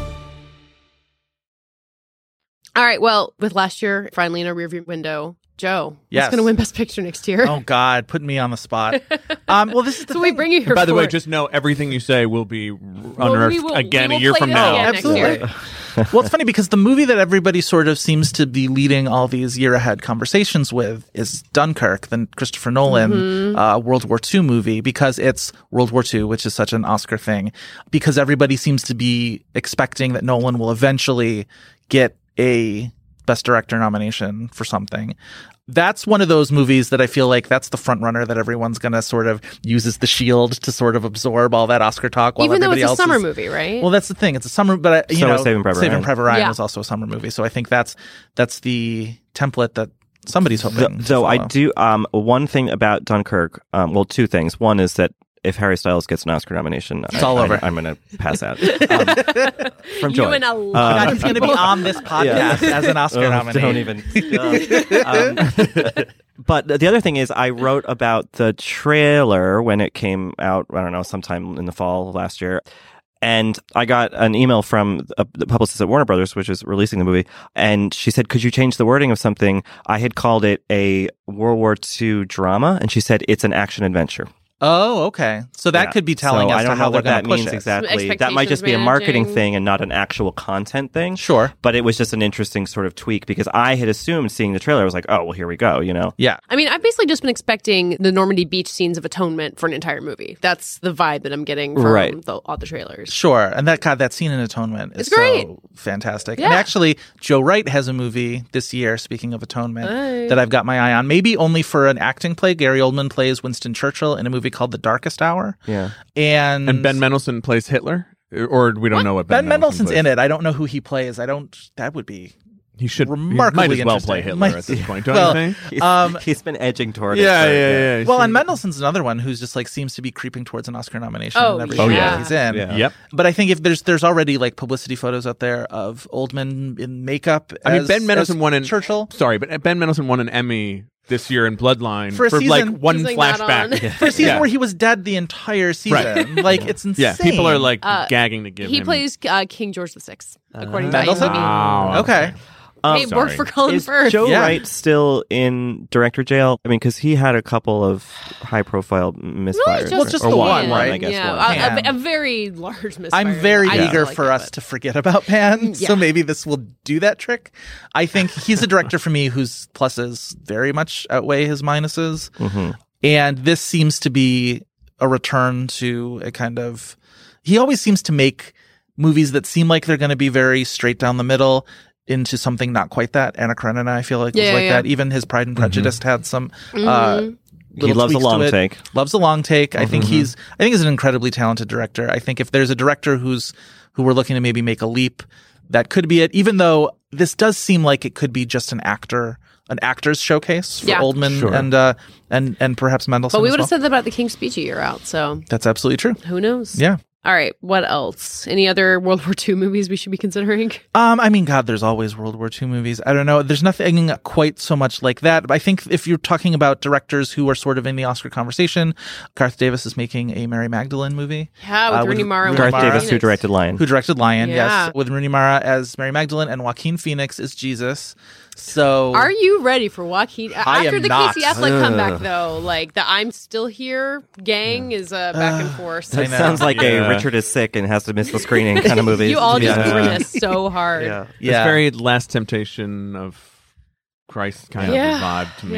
B: All right. Well, with last year finally in a rearview window, Joe,
E: Yes.
B: who's going to win Best Picture next year?
E: Oh God, putting me on the spot. Um, well, this is the
B: so
E: thing.
B: we bring you here.
D: By the
B: for
D: way,
B: it.
D: just know everything you say will be
B: Well,
D: unearthed
B: we will-
D: again
B: we
D: a
B: will
D: year
B: play
D: from
B: this
D: now.
B: again next year.
E: Absolutely. Well, it's funny because the movie that everybody sort of seems to be leading all these year ahead conversations with is Dunkirk, the Christopher Nolan
B: Mm-hmm.
E: uh, World War Two movie, because it's World War Two, which is such an Oscar thing, because everybody seems to be expecting that Nolan will eventually get a Best Director nomination for something. That's one of those movies that I feel like that's the front runner that everyone's going to sort of use as the shield to sort of absorb all that Oscar talk. While
B: Even though
E: everybody
B: it's a
E: else
B: summer
E: is,
B: movie, right?
E: Well, that's the thing. It's a summer, but I, you
C: So
E: know,
C: is Saving Private Ryan.
E: Private Ryan
B: Yeah.
E: was also a summer movie. So I think that's that's the template that somebody's hoping.
C: Though,
E: to
C: though I
E: follow.
C: do, um, one thing about Dunkirk, um, well, two things. One is that if Harry Styles gets an Oscar nomination,
E: It's
C: I,
E: all
C: I,
E: over.
C: I'm going to pass out. Um, from joy.
B: You and a
E: Oh,
B: lot
E: God,
B: of
E: he's going to be
B: people.
E: on this podcast as an Oscar
C: Oh,
E: nominee.
C: Don't even. um, but the other thing is, I wrote about the trailer when it came out. I don't know, sometime in the fall of last year. And I got an email from a, the publicist at Warner Brothers, which is releasing the movie. And she said, could you change the wording of something? I had called it a World War Two drama. And she said, it's an action adventure.
E: Oh, okay. So that
C: Yeah.
E: could be telling
C: So
E: us
C: I don't
E: to
C: know
E: how they're
C: what that
E: going to push
C: means
E: it.
C: exactly. That might just be a marketing
B: managing.
C: thing and not an actual content thing.
E: Sure.
C: But it was just an interesting sort of tweak because I had assumed seeing the trailer, I was like, oh, well, here we go, you know?
E: Yeah.
B: I mean, I've basically just been expecting the Normandy beach scenes of Atonement for an entire movie. That's the vibe that I'm getting from
C: Right.
B: the, all the trailers.
E: Sure. And that God, that scene in Atonement is
B: It's great.
E: so fantastic.
B: Yeah.
E: And actually, Joe Wright has a movie this year, speaking of Atonement,
B: Hey.
E: that I've got my eye on. Maybe only for an acting play. Gary Oldman plays Winston Churchill in a movie called The Darkest Hour.
C: Yeah.
E: And,
D: And Ben Mendelsohn plays Hitler? Or we don't know what Ben,
E: Ben Mendelsohn's
D: plays.
E: in it. I don't know who he plays. I don't. That would be.
D: He should
E: Remarkably
D: he might as well
E: interesting.
D: play Hitler
E: Might-
D: at this point, don't
E: Well,
D: you think?
C: He's,
E: Um,
C: he's been edging toward
D: Yeah,
C: it. for-
D: yeah, yeah.
E: Well,
D: Sure.
E: and Mendelssohn's another one who's just like seems to be creeping towards an Oscar nomination
B: Oh,
E: in every
B: yeah.
E: movie
B: Oh, yeah.
E: he's in.
C: Yeah.
D: Yep.
E: But I think if there's there's already like publicity photos out there of Oldman in makeup.
D: I mean,
E: as-
D: Ben Mendelsohn
E: as
D: won an
E: Churchill.
D: Sorry, but Ben Mendelsohn won an Emmy this year in Bloodline
E: For a
D: like
E: season-
D: one
B: He's, like, not
D: flashback.
B: on.
E: For a season
D: Yeah.
E: where he was dead the entire season. Like it's insane.
D: Yeah, people are like
B: Uh,
D: gagging to give
B: He
D: him.
B: plays uh, King George the Sixth, according to
E: Mendelssohn?
B: IMDb.
D: Wow.
E: okay.
C: Um,
B: Hey, it worked
D: sorry.
B: for Colin
C: Is
B: Firth.
C: Joe
E: Yeah.
C: Wright still in director jail? I mean, because he had a couple of high-profile misfires.
B: Really, just,
E: Well, just
C: or
E: the
C: one,
E: one,
C: one,
E: right?
C: I guess.
B: yeah,
C: one.
B: a-
E: Pan.
B: a, a very large misfire.
E: I'm very
B: I don't
E: eager
B: like
E: for
B: it,
E: us
B: but-
E: to forget about Pan,
B: Yeah.
E: so maybe this will do that trick. I think he's a director for me whose pluses very much outweigh his minuses,
C: Mhm.
E: and this seems to be a return to a kind of. He always seems to make movies that seem like they're going to be very straight down the middle into something not quite that. Anna Karenina, I feel like, was
B: Yeah,
E: like
B: yeah.
E: that. Even his Pride and Prejudice had some. Uh,
B: Mhm.
C: He
E: little
C: loves a
E: tweaks to
C: long
E: it.
C: take.
E: Loves a long take. I think
C: Mhm.
E: he's. I think he's an incredibly talented director. I think if there's a director who's who we're looking to maybe make a leap, that could be it. Even though this does seem like it could be just an actor, an actor's showcase for
B: Yeah.
E: Oldman
D: Sure.
E: and uh, and and perhaps Mendelsohn.
B: But we
E: as
B: would have
E: well.
B: said that about the King's Speech a year out, so
E: That's absolutely true.
B: who knows?
E: Yeah.
B: All right, what else? Any other World War Two movies we should be considering?
E: Um, I mean, God, there's always World War Two movies. I don't know. There's nothing quite so much like that. But I think if you're talking about directors who are sort of in the Oscar conversation, Garth Davis is making a Mary Magdalene movie.
B: Yeah, with
E: Uh, with
B: Rooney Mara. and
E: Rooney
C: Garth
E: Mara.
C: Davis, who directed Lion.
E: Who directed Lion,
B: Yeah.
E: yes. With Rooney Mara as Mary Magdalene and Joaquin Phoenix as Jesus. So
B: Are you ready for Joaquin?
E: I
B: After
E: am
B: the
E: not.
B: Casey Affleck
C: Ugh.
B: comeback, though, like the "I'm Still Here" gang is uh, back and forth.
E: I
C: That
E: know.
C: sounds like
D: Yeah.
C: a Richard is sick and has to miss the screening kind of movie.
B: You all just
C: yeah.
B: grimace so hard.
C: Yeah.
D: It's
E: Yeah.
D: very Last Temptation of Christ kind
B: Yeah.
D: of a vibe to me.
B: Yeah.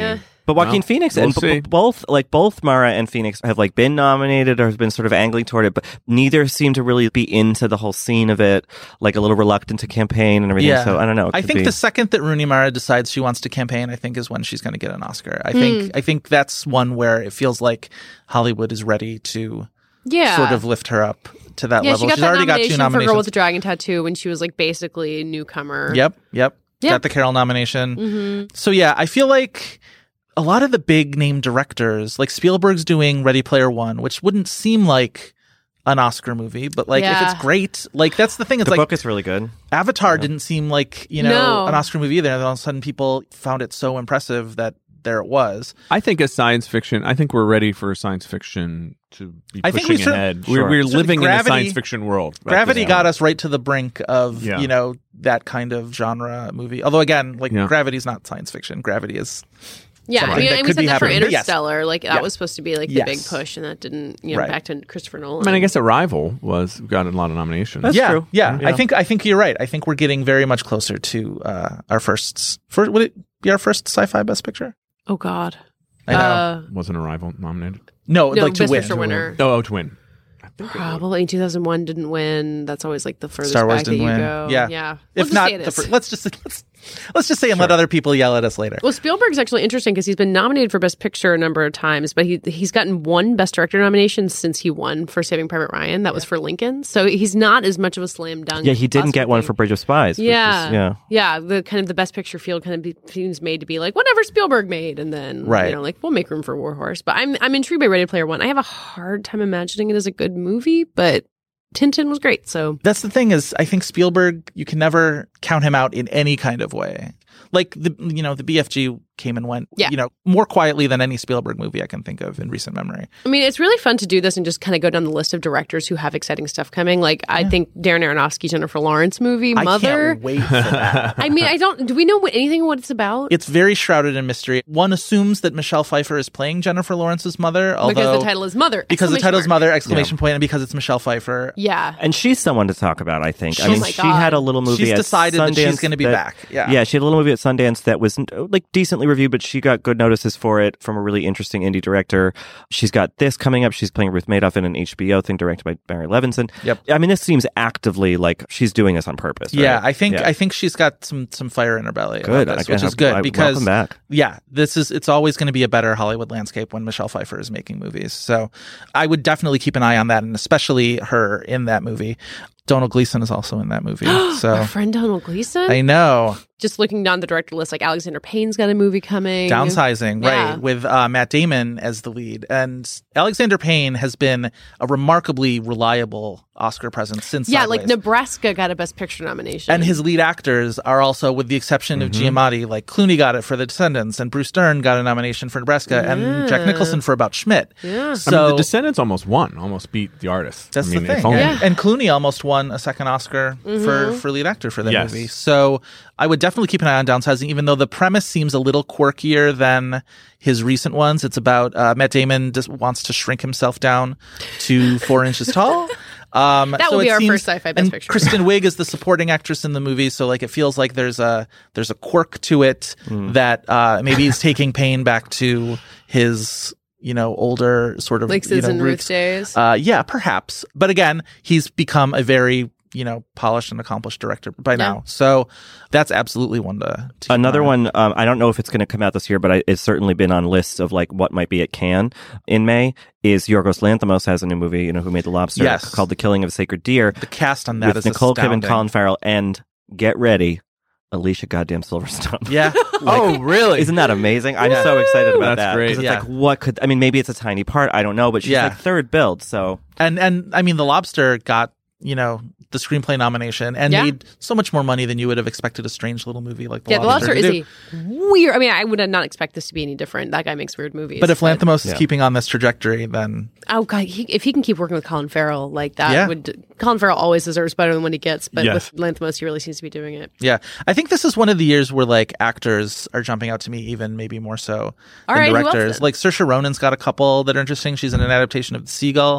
C: But Joaquin
D: Well,
C: Phoenix
D: we'll
C: and b-
D: see.
C: b- both like both Mara and Phoenix have like been nominated or have been sort of angling toward it, but neither seem to really be into the whole scene of it, like a little reluctant to campaign and everything.
E: Yeah.
C: So I don't know. It
E: I
C: could
E: think
C: be-
E: the second that Rooney Mara decides she wants to campaign, I think is when she's going to get an Oscar. I think I think that's one where it feels like Hollywood is ready to
B: Yeah.
E: sort of lift her up to that
B: Yeah,
E: level.
B: she got
E: She's
B: that
E: already got
B: nomination
E: two
B: for Girl
E: nominations.
B: with the Dragon Tattoo when she was like basically a newcomer.
E: Yep, yep.
B: Yeah.
E: Got the Carol nomination.
B: Mm-hmm.
E: So yeah, I feel like a lot of the big name directors, like Spielberg's doing Ready Player One, which wouldn't seem like an Oscar movie, but like if
B: Yeah.
E: it's great, like that's the thing. It's
C: the
E: like
C: book is really good.
E: Avatar didn't seem like, you know,
B: No.
E: an Oscar movie either. And then all of a sudden people found it so impressive that there it was.
D: I think as science fiction, I think we're ready for science fiction to be
E: I think
D: pushing
E: we cer-
D: ahead.
C: Sure.
D: We're, we're
E: Certainly
D: living in a
E: Gravity-
D: science fiction world. at
E: Gravity
D: this
E: got
D: point.
E: us right to the brink of,
D: Yeah.
E: you know, that kind of genre movie. Although again, like
D: Yeah.
E: Gravity's not science fiction. Gravity is
B: Yeah, I
E: something
B: mean,
E: that
B: and we
E: could
B: said
E: be
B: that for
E: happening. But yes.
B: Interstellar. Like that
E: Yeah.
B: was supposed to be like the
E: Yes.
B: big push, and that didn't. You know,
E: Right.
B: back to Christopher
D: I
B: Nolan.
D: mean, I guess Arrival was got a lot of nominations.
C: That's
E: yeah,
C: true.
E: Yeah.
C: Yeah.
E: I think I think you're right. I think we're getting very much closer to uh, our first. First, would it be our first sci-fi Best Picture?
B: Oh God.
E: I know.
B: Uh,
D: Wasn't Arrival nominated?
E: no,
B: no,
E: like to
B: Best
E: win.
B: Picture winner.
D: Oh, oh, to win.
B: Probably two thousand one didn't win. That's always like the furthest
E: Star Wars
B: back that
E: didn't
B: you
E: win.
B: go.
E: Yeah.
B: yeah.
E: If
B: Let's just
E: not,
B: say it
E: the
B: is.
E: fir- let's just let's let's just say and let other people yell at us later.
B: Well, Spielberg's actually interesting because he's been nominated for Best Picture a number of times, but he he's gotten one Best Director nomination since he won for Saving Private Ryan. That was for Lincoln, so he's not as much of a slam dunk.
C: Yeah, he didn't
B: Oscar
C: get one
B: thing.
C: for Bridge of Spies. which
B: Yeah,
C: is- yeah.
B: yeah. The kind of the Best Picture field kind of be, seems made to be like whatever Spielberg made, and then
E: Right.
B: you know, like we'll make room for Warhorse. But I'm I'm intrigued by Ready Player One. I have a hard time imagining it as a good movie, but Tintin was great. So
E: That's the thing is, I think Spielberg, you can never count him out in any kind of way. Like the, you know, the B F G came and went,
B: Yeah.
E: you know, more quietly than any Spielberg movie I can think of in recent memory.
B: I mean, it's really fun to do this and just kind of go down the list of directors who have exciting stuff coming. Like, I think Darren Aronofsky, Jennifer Lawrence movie,
E: I
B: Mother.
E: can't wait for that.
B: I mean, I don't. Do we know what, anything what it's about?
E: It's very shrouded in mystery. One assumes that Michelle Pfeiffer is playing Jennifer Lawrence's mother, although
B: because the title is Mother.
E: because the
B: exclamation
E: title's
B: mark.
E: Mother exclamation point, and because it's Michelle Pfeiffer.
B: Yeah.
C: And she's someone to talk about, I think. I
B: Oh
C: mean,
B: my
C: she
B: God.
C: had a little movie
E: She's
C: at
E: decided that she's
C: Sundance
E: gonna be
C: that-
E: back. Yeah.
C: Yeah, she had a little movie at Sundance that was like decently reviewed, but she got good notices for it from a really interesting indie director. She's got this coming up. She's playing Ruth Madoff in an H B O thing directed by Barry Levinson.
E: Yep.
C: I mean, this seems actively like she's doing this on purpose. Right?
E: Yeah, I think
C: Yeah.
E: I think she's got some some fire in her belly.
C: Good.
E: about this,
C: I
E: which
C: have-
E: is good
C: I-
E: because
C: welcome back.
E: yeah, this is it's always going to be a better Hollywood landscape when Michelle Pfeiffer is making movies. So I would definitely keep an eye on that, and especially her in that movie. Donald Gleason is also in that movie. So
B: Our friend Donald Gleason.
E: I know.
B: Just looking down the director list, like Alexander Payne's got a movie coming.
E: Downsizing,
B: Yeah.
E: right, with uh, Matt Damon as the lead. And Alexander Payne has been a remarkably reliable Oscar presence since
B: Yeah,
E: Sideways.
B: like Nebraska got a Best Picture nomination.
E: And his lead actors are also, with the exception of Giamatti, like Clooney got it for The Descendants, and Bruce Dern got a nomination for Nebraska, and Jack Nicholson for About Schmidt.
B: Yeah.
E: So
D: I mean, the Descendants almost won, almost beat The Artist.
E: that's
D: I mean,
E: the
D: if
E: thing.
D: only.
E: And, and Clooney almost won a second Oscar for, for lead actor for that
D: Yes.
E: movie. So I would definitely keep an eye on Downsizing, even though the premise seems a little quirkier than his recent ones. It's about uh, Matt Damon just wants to shrink himself down to four inches tall. Um,
B: That
E: so
B: will be
E: it
B: our
E: seems-
B: first sci-fi Best
E: and
B: Picture.
E: Kristen Wiig is the supporting actress in the movie, so like it feels like there's a there's a quirk to it that uh, maybe he's taking Payne back to his you know older sort of
B: like
E: you know,
B: Citizen Ruth
E: roots.
B: days.
E: Uh, yeah, perhaps. But again, he's become a very, you know, polished and accomplished director by now. So that's absolutely one to, to keep an
C: Another
E: eye on.
C: one, um, I don't know if it's going to come out this year, but I, it's certainly been on lists of like what might be at Cannes in May. Is Yorgos Lanthimos has a new movie, you know, who made The Lobster,
E: Yes.
C: called The Killing of a Sacred Deer,
E: The cast on that
C: with
E: is
C: Nicole
E: astounding.
C: Kidman, Colin Farrell, and get ready, Alicia goddamn Silverstone.
E: Yeah.
D: Oh, really?
C: Isn't that amazing? I'm so excited about
D: That's
C: that.
D: great.
C: 'Cause It's
E: Yeah.
C: like, what could, I mean, maybe it's a tiny part. I don't know, but she's
E: Yeah.
C: like third build. So
E: And, and I mean, The Lobster got, you know, the screenplay nomination and
B: Yeah.
E: made so much more money than you would have expected a strange little movie like The
B: yeah, The
E: Lobster
B: Lobster
E: to
B: is
E: do.
B: a weird. I mean, I would not expect this to be any different. That guy makes weird movies.
E: But if Lanthimos
C: Yeah.
E: is keeping on this trajectory, then
B: oh god, he, if he can keep working with Colin Farrell like that,
E: Yeah.
B: would Colin Farrell always deserves better than what he gets. But
D: Yes.
B: with Lanthimos, he really seems to be doing it.
E: yeah, I think this is one of the years where like actors are jumping out to me, even maybe more so
B: All
E: than
B: right, who else
E: directors.
B: then?
E: Like Saoirse Ronan's got a couple that are interesting. She's in an adaptation of The Seagull,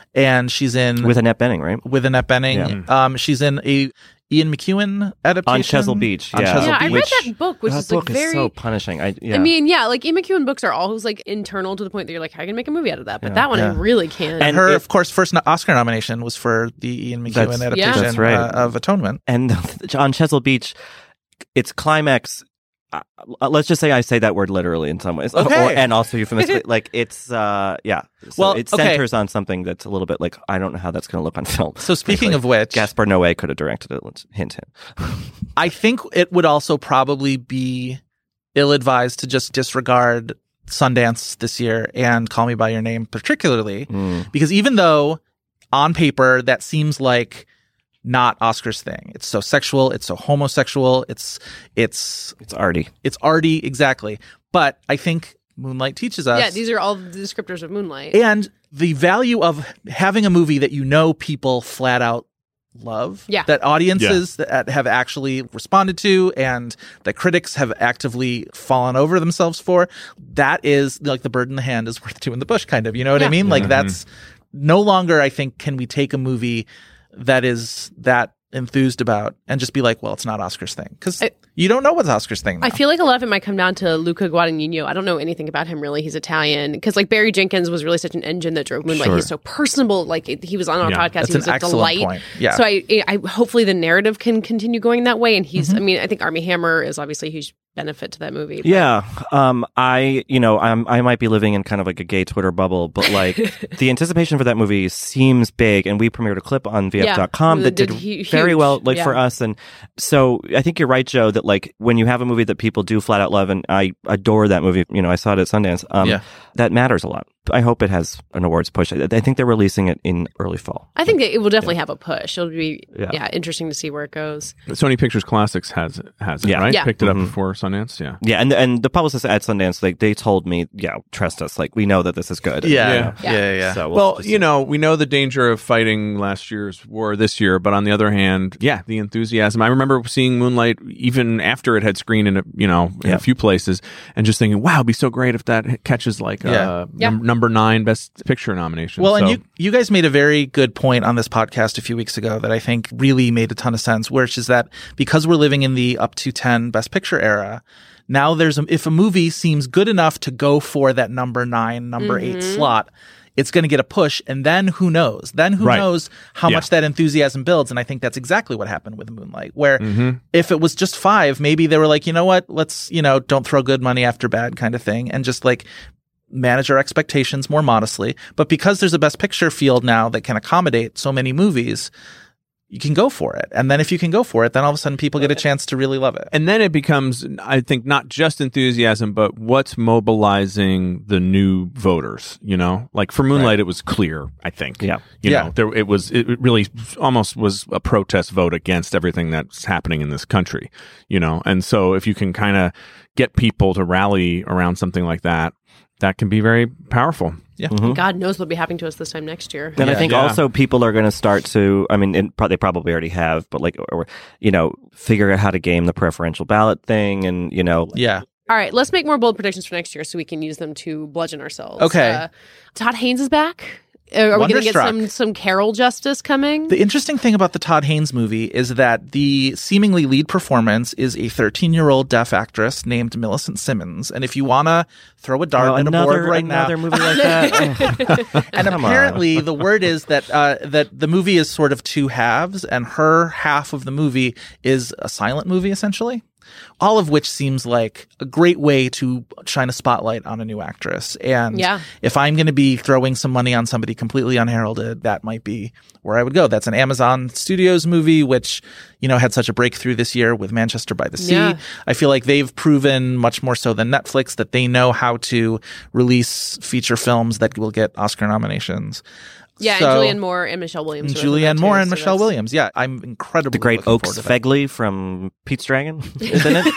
E: and she's in
C: With Annette Bening, right?
E: with Annette Bening.
C: Yeah.
E: Um, she's in a Ian McEwan adaptation
C: On Chesil Beach.
E: On
C: Yeah,
E: Chesil
B: Yeah, I
E: Beach.
B: read that book, which
C: that
B: is
C: book
B: like very.
C: is so punishing. I, yeah.
B: I mean, yeah, like Ian McEwan books are always like internal to the point that you're like, how can you make a movie out of that? But
C: Yeah.
B: that one I
E: Yeah.
B: really can't.
E: And her,
C: it-
E: of course, first no- Oscar nomination was for the Ian McEwan
C: That's-
E: adaptation
C: That's right.
E: uh, of Atonement.
C: and on Chesil Beach, its climax. Uh, let's just say I say that word literally in some ways,
E: Okay.
C: or, and also euphemistically. Like it's, uh, yeah. So
E: Well,
C: it
E: okay.
C: centers on something that's a little bit like I don't know how that's going to look on film.
E: So speaking
C: frankly.
E: of which,
C: Gaspar Noé could have directed it. Let's hint, hint.
E: I think it would also probably be ill-advised to just disregard Sundance this year and Call Me by Your Name particularly,
C: Mm.
E: because even though on paper that seems like not Oscar's thing, it's so sexual, it's so homosexual, it's it's
C: It's arty.
E: it's arty, exactly. But I think Moonlight teaches us,
B: yeah, these are all the descriptors of Moonlight.
E: and the value of having a movie that you know people flat out love,
B: Yeah.
E: that audiences that have actually responded to and that critics have actively fallen over themselves for, that is like the bird in the hand is worth two in the bush kind of, you know what I
B: Yeah.
E: mean? Like
D: Mhm.
E: that's no longer, I think, can we take a movie that is that enthused about and just be like, well, it's not Oscar's thing, because
B: I-
E: you don't know what's Oscar's thing now.
B: I feel like a lot of it might come down to Luca Guadagnino. I don't know anything about him really. He's Italian. Because like Barry Jenkins was really such an engine that drove Moonlight.
C: Sure.
B: He's so personable. Like he was on our
D: Yeah.
B: podcast.
E: That's
B: he was
E: an
B: a
E: excellent
B: delight.
E: point. Yeah.
B: So I, I hopefully the narrative can continue going that way. And he's,
E: Mm-hmm.
B: I mean, I think Armie Hammer is obviously a huge benefit to that movie. But-
C: Yeah, um, I you know I'm I might be living in kind of like a gay Twitter bubble, but like the anticipation for that movie seems big, and we premiered a clip on V F dot com
B: Yeah,
C: that
B: did
C: did
B: hu-
C: very
B: huge.
C: well, like
B: Yeah.
C: for us, and so I think you're right, Joe, that like when you have a movie that people do flat out love, and I adore that movie, you know, I saw it at Sundance, um,
E: Yeah.
C: that matters a lot. I hope it has an awards push. I, I think they're releasing it in early fall.
B: I think that it will definitely have a push. It'll be
C: Yeah.
B: yeah. interesting to see where it goes.
D: Sony Pictures Classics has it, has it,
C: Yeah.
D: right?
B: Yeah.
D: Picked it up
C: Mhm.
D: before Sundance, yeah.
C: Yeah, and and the publicists at Sundance, like they told me, yeah, trust us, like we know that this is good.
E: yeah,
D: Yeah.
E: yeah, yeah, yeah.
C: So we'll,
D: Well,
C: just-
D: you know, we know the danger of fighting last year's war this year, but on the other hand, yeah, the enthusiasm. I remember seeing Moonlight even after it had screened in a, you know, in
C: Yeah.
D: a few places, and just thinking, wow, it'd be so great if that catches like
E: Yeah.
D: uh,
B: Yeah.
D: num- number nine Best Picture nomination.
E: Well, and
D: So-
E: you you guys made a very good point on this podcast a few weeks ago that I think really made a ton of sense, which is that because we're living in the up to ten Best Picture era, now there's a, if a movie seems good enough to go for that number nine, number eight slot, it's going to get a push, and then who knows? Then who
D: Right.
E: knows how
D: Yeah.
E: much that enthusiasm builds? And I think that's exactly what happened with Moonlight, where
D: Mm-hmm.
E: if it was just five, maybe they were like, you know what, let's, you know, don't throw good money after bad kind of thing, and just like manage our expectations more modestly. But because there's a Best Picture field now that can accommodate so many movies, you can go for it. And then if you can go for it, then all of a sudden people get a chance to really love it.
D: And then it becomes, I think, not just enthusiasm, but what's mobilizing the new voters, you know? Like for Moonlight, it was clear, I think.
C: Yeah.
D: You
E: Yeah.
D: know, there, it was, it really almost was a protest vote against everything that's happening in this country, you know? And so if you can kind of get people to rally around something like that, that can be very powerful.
E: Yeah.
B: God knows what'll be happening to us this time next year.
C: And I
E: Yeah.
C: think
D: Yeah.
C: also people are going to start to, I mean, and pro- they probably already have, but like, or, you know, figure out how to game the preferential ballot thing and, you know,
E: Yeah.
B: All right, let's make more bold predictions for next year so we can use them to bludgeon ourselves.
E: Okay.
B: Uh, Todd Haynes is back. Uh, Are we going to get
E: Wonderstruck.
B: some some Carol justice coming?
E: The interesting thing about the Todd Haynes movie is that the seemingly lead performance is a thirteen-year-old deaf actress named Millicent Simmons. And if you want to throw a dart
C: well,
E: at a
C: another,
E: board right now,
C: another movie like that. Oh.
E: and
C: Come on.
E: apparently the word is that uh, that the movie is sort of two halves, and her half of the movie is a silent movie, essentially. All of which seems like a great way to shine a spotlight on a new actress. And
B: Yeah.
E: if I'm going to be throwing some money on somebody completely unheralded, that might be where I would go. That's an Amazon Studios movie, which, you know, had such a breakthrough this year with Manchester by the Sea.
B: Yeah.
E: I feel like they've proven much more so than Netflix that they know how to release feature films that will get Oscar nominations.
B: yeah,
E: So-
B: and Julianne Moore and Michelle Williams.
E: and
B: are in
E: Julianne
B: that
E: Moore
B: too,
E: and
B: so
E: Michelle
B: that's-
E: Williams. Yeah, I'm incredibly
C: The great
E: looking
C: Oaks
E: forward to that.
C: Fegley from Pete's Dragon, isn't it?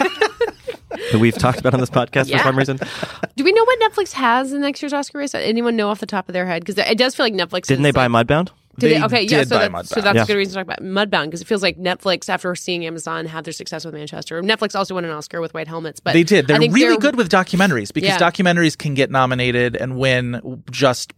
C: That we've talked about on this podcast
B: Yeah.
C: for some reason.
B: Do we know what Netflix has in next year's Oscar race? Anyone know off the top of their head? Because it does feel like Netflix.
C: Didn't
B: is
C: they buy
B: like,
C: Mudbound?
B: Did
E: They
B: they? Okay, yeah.
E: did
B: So,
E: buy
B: that, so
E: Mudbound.
B: that's
C: Yeah.
B: a good reason to talk about Mudbound because it feels like Netflix, after seeing Amazon have their success with Manchester, Netflix also won an Oscar with White Helmets. But
E: They did.
B: I
E: They're
B: think
E: really
B: they're-
E: good with documentaries because
B: Yeah.
E: documentaries can get nominated and win just by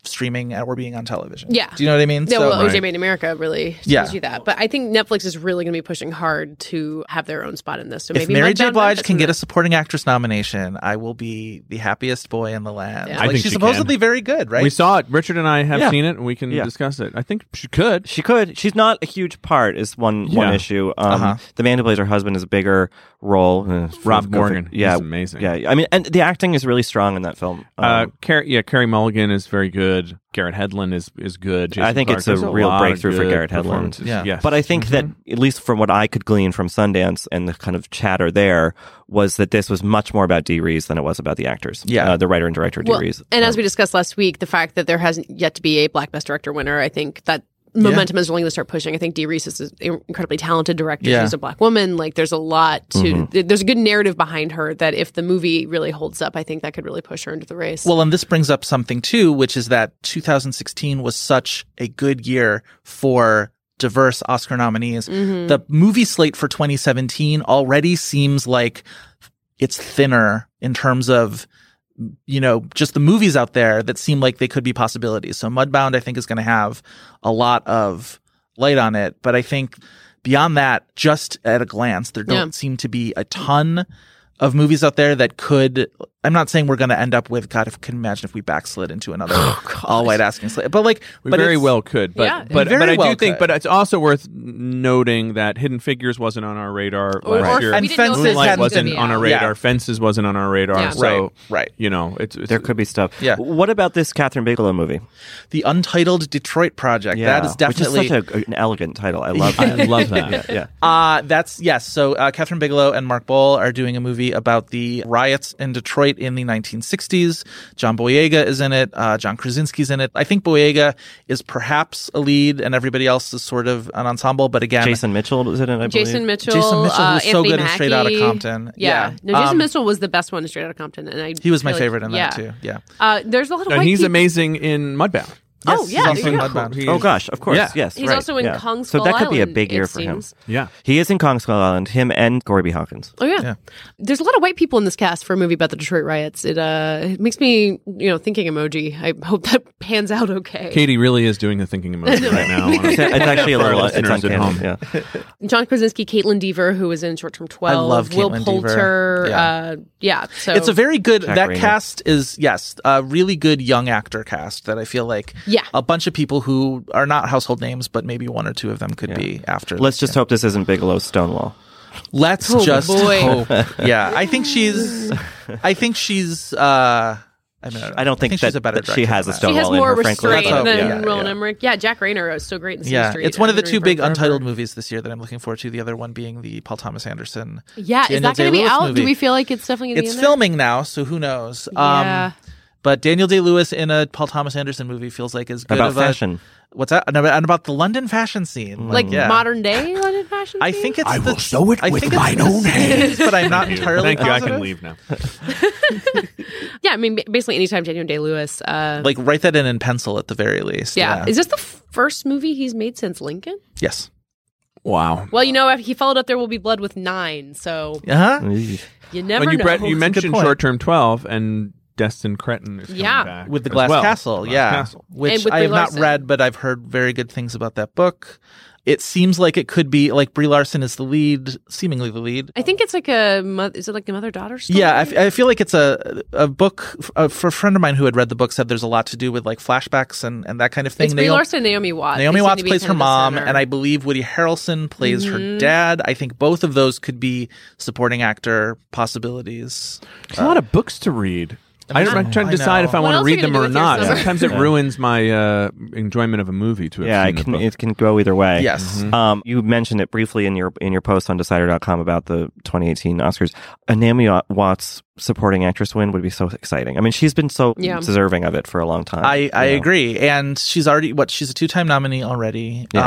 E: streaming or being on television.
B: Yeah.
E: Do you know what I mean?
B: Yeah,
E: So-
B: well, O J
D: Right.
B: Made in America really tells
E: Yeah.
B: you that. But I think Netflix is really going to be pushing hard to have their own spot in this. So
E: if
B: maybe
E: Mary J.
B: Mudbound
E: Blige
B: Memphis
E: can
B: in
E: get
B: there.
E: a supporting actress nomination, I will be the happiest boy in the land.
B: Yeah.
D: I
E: Like,
D: think
E: she's
D: she
E: supposedly
D: can.
E: very good, right?
D: We saw it. Richard and I have
C: Yeah.
D: seen it, and we can
C: Yeah.
D: discuss it. I think she could.
C: She could. She's not a huge part. Is one one
D: Yeah.
C: issue. Um,
E: Uh-huh.
C: The man who plays her husband is a bigger role. Uh,
D: Rob
C: go for-
D: Morgan.
C: Yeah,
D: He's amazing.
C: Yeah, I mean, and the acting is really strong in that film.
D: Uh,
C: Um,
D: Car- yeah, Carey Mulligan is very good. Garrett Hedlund is is good. Jason
C: I think
D: Clarke,
C: it's a
D: there's
C: real
D: lot of
C: breakthrough for
D: good
C: Garrett Hedlund.
D: performances.
E: Yeah.
D: Yes.
C: But I think that, at least from what I could glean from Sundance and the kind of chatter there, was that this was much more about Dee Rees than it was about the actors.
E: Yeah.
C: Uh, the writer and director, Dee
B: Well,
C: Rees.
B: and
C: Um,
B: as we discussed last week, the fact that there hasn't yet to be a Black Best Director winner, I think that momentum is really going to start pushing. I think Dee Rees is an incredibly talented director.
E: Yeah.
B: She's a Black woman. Like, there's a lot to.
C: Mm-hmm.
B: There's a good narrative behind her that if the movie really holds up, I think that could really push her into the race.
E: Well, and this brings up something too, which is that two thousand sixteen was such a good year for diverse Oscar nominees. The movie slate for twenty seventeen already seems like it's thinner in terms of, you know, just the movies out there that seem like they could be possibilities. So Mudbound, I think, is going to have a lot of light on it. But I think beyond that, just at a glance, there don't
B: Yeah.
E: seem to be a ton of movies out there that could. I'm not saying we're going to end up with, God, if I can imagine if we backslid into another all white asking slate. But like,
D: We
E: but
D: very
E: it's-
D: well could, but
B: Yeah.
D: but,
E: We very
D: but I
E: well
D: do think,
E: could.
D: but it's also worth noting that Hidden Figures wasn't on our radar
B: Or-
D: last
B: or
D: year.
B: we
E: And
B: didn't know if
E: Fences
B: this
D: Moonlight
E: hadn't
B: was gonna
D: wasn't
B: be
D: on our
B: out.
D: radar.
E: Yeah.
D: Fences wasn't on our radar.
B: Yeah.
D: So
E: Right, right.
D: you know, it's, it's
C: there could be stuff.
E: Yeah.
C: What about this Catherine Bigelow movie?
E: The Untitled Detroit Project. That is definitely
C: which is such a, an elegant title. I love
D: I
C: that.
D: love that.
C: yeah, yeah.
E: Uh, that's yes. So uh, Catherine Bigelow and Mark Boal are doing a movie about the riots in Detroit in the nineteen sixties. John Boyega is in it. Uh, John Krasinski's in it. I think Boyega is perhaps a lead, and everybody else is sort of an ensemble. But again,
C: Jason Mitchell was in it. I believe.
B: Jason Mitchell,
E: Jason Mitchell,
B: uh,
E: who's so
B: Anthony
E: good in Straight Outta
B: Mackie.
E: Compton.
B: Yeah,
E: Yeah.
B: no, Jason
E: Um,
B: Mitchell was the best one in Straight Outta Compton, and I
E: he was my
B: feel like-
E: favorite in
B: yeah.
E: that too. Yeah.
B: Uh, there's a lot of
D: And
B: white
D: he's
B: people.
D: amazing in Mudbound.
B: Oh,
E: Yes,
B: yeah,
E: he's
B: there
E: also
B: you
E: in
B: go.
E: Mudbound.
C: Oh gosh, of course,
D: Yeah.
C: yes.
B: He's
C: right,
B: also in
C: yeah.
B: Kong
C: So
B: Skull
C: that could be a
B: Island,
C: big year
B: it
C: for him.
B: seems.
D: Yeah.
C: He is in Kong Skull Island. Him and Corey B. Hawkins.
B: Oh yeah.
E: Yeah.
B: There's a lot of white people in this cast for a movie about the Detroit riots. It uh it makes me, you know, thinking emoji. I hope that pans out okay.
D: Katie really is doing the thinking emoji right now.
C: It's, it's actually a
D: For our
C: little. It's
D: listeners at
C: uncanny.
D: home.
C: Yeah.
B: John Krasinski, Caitlin Deaver, who was in Short Term twelve.
E: love
B: Will
E: Caitlin
B: Poulter.
E: Deaver. Yeah.
B: Uh, yeah. So
E: It's a very good.
C: Jack
E: that
C: Rayner.
E: cast is yes, a really good young actor cast that I feel like
B: Yeah.
E: a bunch of people who are not household names, but maybe one or two of them could be after.
C: Let's
E: this.
C: just hope this isn't Bigelow's Stonewall.
E: Let's
B: Oh,
E: just
B: boy.
E: hope. Yeah, I think she's. I think she's. uh I, mean,
C: I don't think,
E: she's
C: that,
E: a better
C: that she
E: director
C: has
E: than
C: a
E: that.
B: she has
C: Stonewall in
B: more
C: her, frankly.
B: restraint
E: That's
B: than
E: what- yeah,
B: Roland
C: yeah.
B: Emmerich. Yeah, Jack Rayner is so great in the
E: Yeah,
B: Street.
E: it's one of the
B: I've been
E: two
B: rooting
E: big
B: for him
E: untitled
B: forever.
E: movies this year that I'm looking forward to. The other one being the Paul Thomas Anderson.
B: Yeah, is
E: Daniel
B: that going to be
E: Day-Lewis
B: out?
E: movie.
B: Do we feel like it's definitely going to be
E: It's
B: in there?
E: filming now, so who knows?
B: Yeah.
E: Um, but Daniel Day-Lewis in a Paul Thomas Anderson movie feels like as good
C: About
E: of a,
C: fashion.
E: What's that? And about, and about the London fashion scene,
B: Like
E: yeah.
B: modern day London fashion?
E: I
B: scene?
E: think it's.
K: I
E: the,
K: will sew it
E: I
K: with
E: think it's
K: mine
E: the
K: own
E: scenes, but I'm not entirely
D: Thank you. I
E: positive.
D: can leave now.
B: Yeah, I mean, ba- basically anytime Daniel Day-Lewis. Uh,
E: Like write that in in pencil at the very least.
B: yeah.
E: Yeah.
B: Is this the f- first movie he's made since Lincoln?
E: yes.
D: Wow.
B: Well, you know, he followed up There Will Be Blood with nine, so
E: Uh huh.
C: Eesh.
B: you never
D: When you,
B: know.
D: Brett, you
E: That's a
D: mentioned
E: good point.
D: Short Term twelve, and Destin Cretton is coming
B: Yeah.
D: back
E: With the
D: as
E: Glass
D: well.
E: Castle,
D: Glass
E: yeah,
D: Castle.
B: And
E: which
B: with
E: I
B: Brie
E: have not
B: Larson.
E: read, but I've heard very good things about that book. It seems like it could be like Brie Larson is the lead, seemingly the lead.
B: I think it's like a mo- is it like a mother daughter story?
E: Yeah, I, f- I feel like it's a a book. Uh, for a friend of mine who had read the book, said there's a lot to do with like flashbacks and, and that kind of thing.
B: It's Brie
E: Naomi-
B: Larson and Naomi Watts.
E: Naomi
B: They seem
E: Watts
B: to be
E: plays
B: kind
E: her
B: of the
E: mom,
B: center.
E: and I believe Woody Harrelson plays her
B: Mhm.
E: dad. I think both of those could be supporting actor possibilities.
D: There's a lot of books to read. I,
E: know,
D: I'm trying to
E: I
D: decide
E: know.
D: if I
B: What
D: want to
B: else are you
D: read them
B: gonna do
D: or
B: with your
D: not.
B: summer?
D: Sometimes it
C: Yeah.
D: ruins my uh, enjoyment of a movie to have
C: Yeah,
D: seen
C: it
D: the
C: can
D: book.
C: it can go either way.
E: Yes.
D: Mhm.
C: Um, you mentioned it briefly in your in your post on Decider dot com about the twenty eighteen Oscars. A Naomi Watts supporting actress win would be so exciting. I mean, she's been so
B: Yeah.
C: deserving of it for a long time.
E: I, I
C: you know.
E: agree. And she's already, what, she's a two time nominee already.
C: Yeah.
E: Um,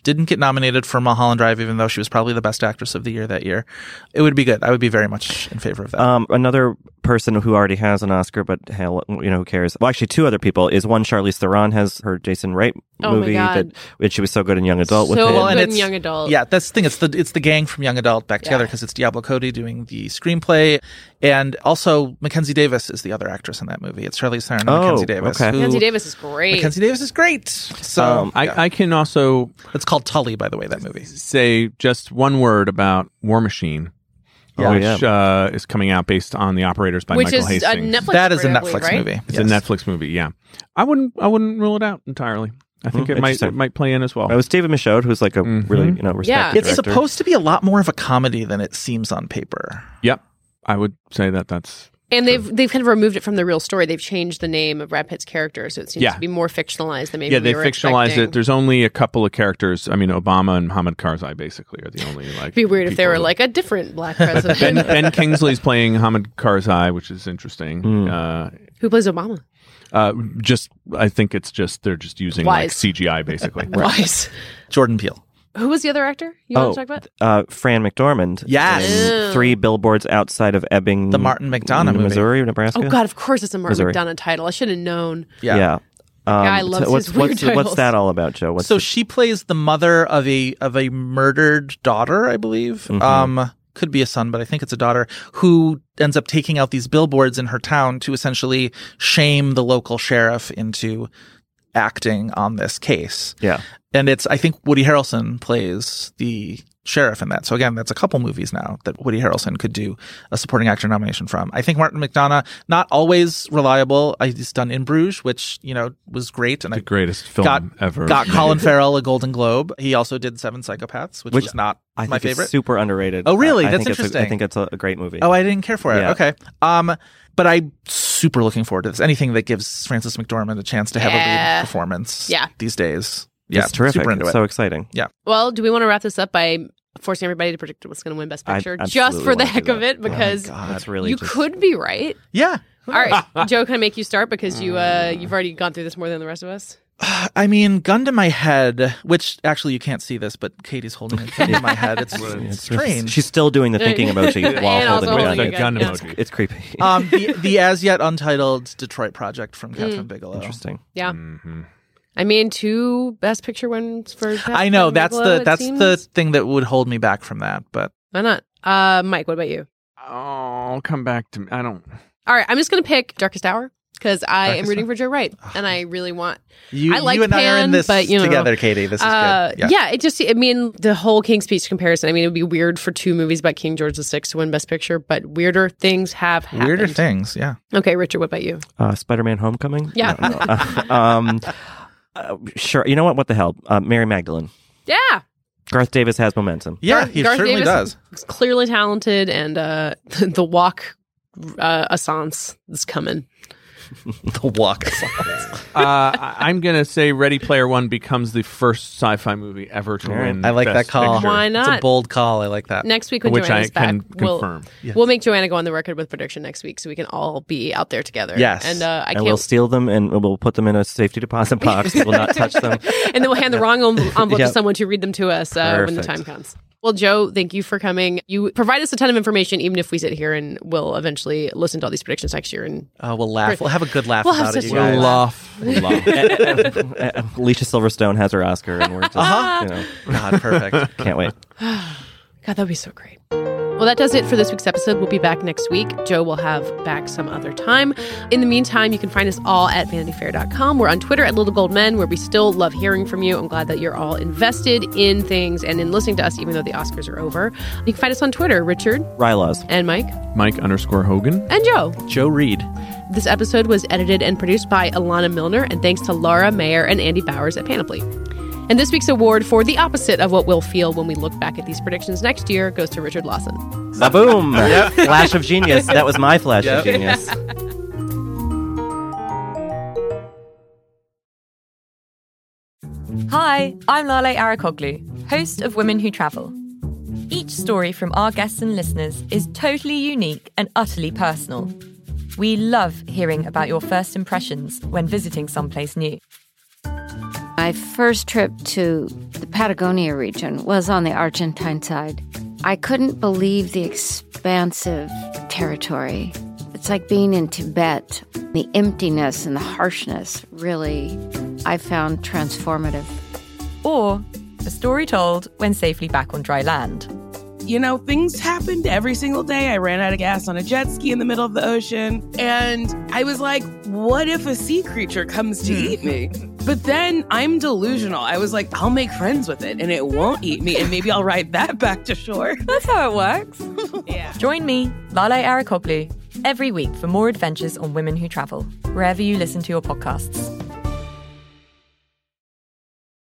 E: didn't get nominated for Mulholland Drive, even though she was probably the best actress of the year that year. It would be good. I would be very much in favor of that.
C: Um, another person who already has an Oscar, but hell, you know, who cares? Well, actually, two other people is one. Charlize Theron has her Jason Wright
B: Oh my
C: movie
B: God.
C: that which she was so good in Young Adult with
B: So
C: him.
B: well, good in
E: it's-
B: Young Adult.
E: Yeah, that's the thing. It's the it's the gang from Young Adult back together
B: Yeah.
E: because it's Diablo Cody doing the screenplay, and also Mackenzie Davis is the other actress in that movie. It's Charlize Theron and
C: Oh,
E: Mackenzie Davis.
C: okay.
E: who-
B: Mackenzie Davis is great.
E: Mackenzie Davis is great. So
C: Um,
D: I,
E: yeah.
D: I can also
E: it's called Tully, by the way. That movie.
D: say just one word about War Machine,
C: Oh,
D: which
C: yeah.
D: uh, is coming out based on The Operators by
B: Which
D: Michael
B: is a
D: Hastings.
B: Netflix
E: That is a
B: I believe,
E: Netflix
B: right?
E: movie.
D: It's
E: Yes.
D: a Netflix movie. Yeah, I wouldn't I wouldn't rule it out entirely. I think
C: Hmm,
D: it might
C: interesting.
D: it might play in as well.
C: It was David Michôd, who's like a
D: Mhm.
C: really you know respected
E: It's
C: director.
E: supposed to be a lot more of a comedy than it seems on paper.
D: Yep, I would say that that's
B: And they've they've kind of removed it from the real story. They've changed the name of Brad Pitt's character, so it seems
D: Yeah.
B: to be more fictionalized than maybe
D: yeah.
B: we
D: They
B: were
D: fictionalized
B: expecting.
D: it. There's only a couple of characters. I mean, Obama and Hamid Karzai basically are the only like.
B: It'd be weird if they
D: people
B: were
D: that-
B: like a different black
D: Ben,
B: president.
D: Ben Kingsley's playing Hamid Karzai, which is interesting.
C: Hmm.
D: Uh,
B: Who plays Obama?
D: uh, just I think it's just they're just using like
B: Wise.
D: C G I basically.
B: Wise.
E: Jordan Peele.
B: Who was the other actor you
C: Oh,
B: want to talk about?
C: uh, Fran McDormand.
E: Yes.
C: in
B: Oh.
C: Three billboards outside of Ebbing,
E: The Martin McDonough movie.
C: Missouri, Nebraska.
B: Oh God, of course it's a Martin
C: Missouri.
B: McDonough title. I should have known.
E: Yeah.
C: Yeah. Um,
B: guy loves
C: so what's
B: his weird
C: what's,
B: titles.
C: what's that all about, Joe? What's
E: So
C: the-
E: she plays the mother of a of a murdered daughter, I believe.
C: Mhm.
E: Um, could be a son, but I think it's a daughter who ends up taking out these billboards in her town to essentially shame the local sheriff into acting on this case.
C: yeah.
E: And it's, I think Woody Harrelson plays the sheriff in that. So again, that's a couple movies now that Woody Harrelson could do a supporting actor nomination from. I think Martin McDonough, not always reliable. I He's done In Bruges, which, you know, was great. And
D: The
E: I
D: greatest film
E: got,
D: ever.
E: got Colin Farrell a Golden Globe. He also did Seven Psychopaths, which,
C: Which
E: was not
C: I
E: my
C: think
E: favorite.
C: it's super underrated.
E: Oh, really?
C: I, I
E: That's
C: think it's a-
E: interesting.
C: I think it's a, a great movie.
E: Oh, I didn't care for it.
C: Yeah.
E: Okay. Um, but I'm super looking forward to this. Anything that gives Frances McDormand a chance to have a
B: Yeah.
E: lead performance
B: Yeah.
E: these days. Yeah,
C: it's terrific.
E: super into
C: It's
E: it.
C: so exciting.
B: Well, do we want to wrap this up by forcing everybody to predict what's going to win Best
C: I
B: Picture, just
C: absolutely
B: for the
C: wanna do
B: heck of
C: that.
B: it? Because
E: God.
C: That's really
B: you
C: just,
B: could be right.
E: Yeah.
B: All right, Joe, can I make you start because you uh, you've already gone through this more than the rest of us?
E: I mean, gun to my head, which actually you can't see this, but Katie's holding a gun to my head. It's, it's strange.
C: She's still doing the thinking emoji while
B: And
C: holding
B: also
C: the
B: holding
C: gun.
B: a
D: The gun
B: gun.
C: It's,
D: emoji.
C: it's creepy.
E: um, the, the as yet untitled Detroit Project from Catherine Bigelow.
C: Interesting.
B: Yeah.
D: hmm
B: I mean, two Best Picture wins for. Best
E: I know
B: Picture
E: that's
B: Bigelow,
E: the
B: it
E: that's
B: seems.
E: the thing that would hold me back from that. But
B: Why not? Uh, Mike, what about you?
D: Oh, come back to me. I don't.
B: All right, I'm just going to pick Darkest Hour because I am
E: Darkest
B: rooting
E: Hour?
B: for Joe Wright, and I really want.
E: you,
B: I like
E: you and I are in
B: Pan,
E: this
B: but, you know,
E: together, Katie. This is
B: Uh,
E: good.
B: yeah. it just. I mean, the whole King's Speech comparison. I mean, it would be weird for two movies about King George the Sixth to win Best Picture, but weirder things have happened.
E: Weirder things. Yeah.
B: Okay, Richard, what about you?
C: Uh, Spider-Man: Homecoming.
B: Yeah.
C: No, no. Uh, um, uh, sure. You know what? What the hell? Uh, Mary Magdalene.
B: Yeah,
C: Garth Davis has momentum.
E: Yeah,
B: Garth-
E: he
B: Garth
E: certainly
B: Davis
E: does.
B: is clearly talented, and uh, the walk uh, assance is coming.
E: The walk.
D: Uh, I- I'm gonna say Ready Player One becomes the first sci-fi movie ever to
C: All right.
D: win.
E: I like
D: Best
E: that call.
D: Picture,
B: Why
E: It's
B: not?
E: a bold call. I like that.
B: Next week when
D: which I
B: Joanna's back,
D: can
B: we'll,
D: confirm.
E: Yes.
B: we'll make Joanna go on the record with prediction next week, so we can all be out there together.
E: Yes.
B: and uh, I
C: and
B: can't.
C: we'll steal them and we'll put them in a safety deposit box. We will not touch them.
B: and then we'll hand the wrong en- envelope
C: Yep.
B: to someone to read them to us uh, when the
C: Perfect.
B: time comes. Well, Joe, thank you for coming. You provide us a ton of information, even if we sit here and we'll eventually listen to all these predictions next year. And
E: Uh, we'll laugh. We'll have a good laugh
B: We'll have
E: about it,
B: such
E: you
B: a
E: guys.
B: good
D: Laugh.
C: Uh, uh, Alicia Silverstone has her Oscar, and we're just,
E: Uh-huh.
C: you know,
E: God, perfect.
C: can't wait.
B: God, that'd be so great. Well, that does it for this week's episode. We'll be back next week. Joe will have back some other time. In the meantime, you can find us all at vanity fair dot com. We're on Twitter at Little Gold Men, where we still love hearing from you. I'm glad that you're all invested in things and in listening to us, even though the Oscars are over. You can find us on Twitter, Richard
C: Rylaws.
B: and Mike
D: Mike underscore Hogan.
B: and Joe.
E: Joe Reed.
B: This episode was edited and produced by Alana Milner, and thanks to Laura Mayer and Andy Bowers at Panoply. And this week's award for the opposite of what we'll feel when we look back at these predictions next year goes to Richard Lawson.
C: Ba-boom! Flash of genius. That was my flash
E: Yep.
C: of genius.
H: Hi, I'm Lale Arakoglu, host of Women Who Travel. Each story from our guests and listeners is totally unique and utterly personal. We love hearing about your first impressions when visiting someplace new.
I: My first trip to the Patagonia region was on the Argentine side. I couldn't believe the expansive territory. It's like being in Tibet. The emptiness and the harshness really, I found transformative.
H: Or a story told when safely back on dry land.
J: You know, things happened every single day. I ran out of gas on a jet ski in the middle of the ocean. And I was like, what if a sea creature comes to eat me? But then I'm delusional. I was like, I'll make friends with it and it won't eat me. And maybe I'll ride that back to shore.
H: That's how it works.
J: Yeah.
H: Join me, Lale Arikoglu, every week for more adventures on women who travel, wherever you listen to your podcasts.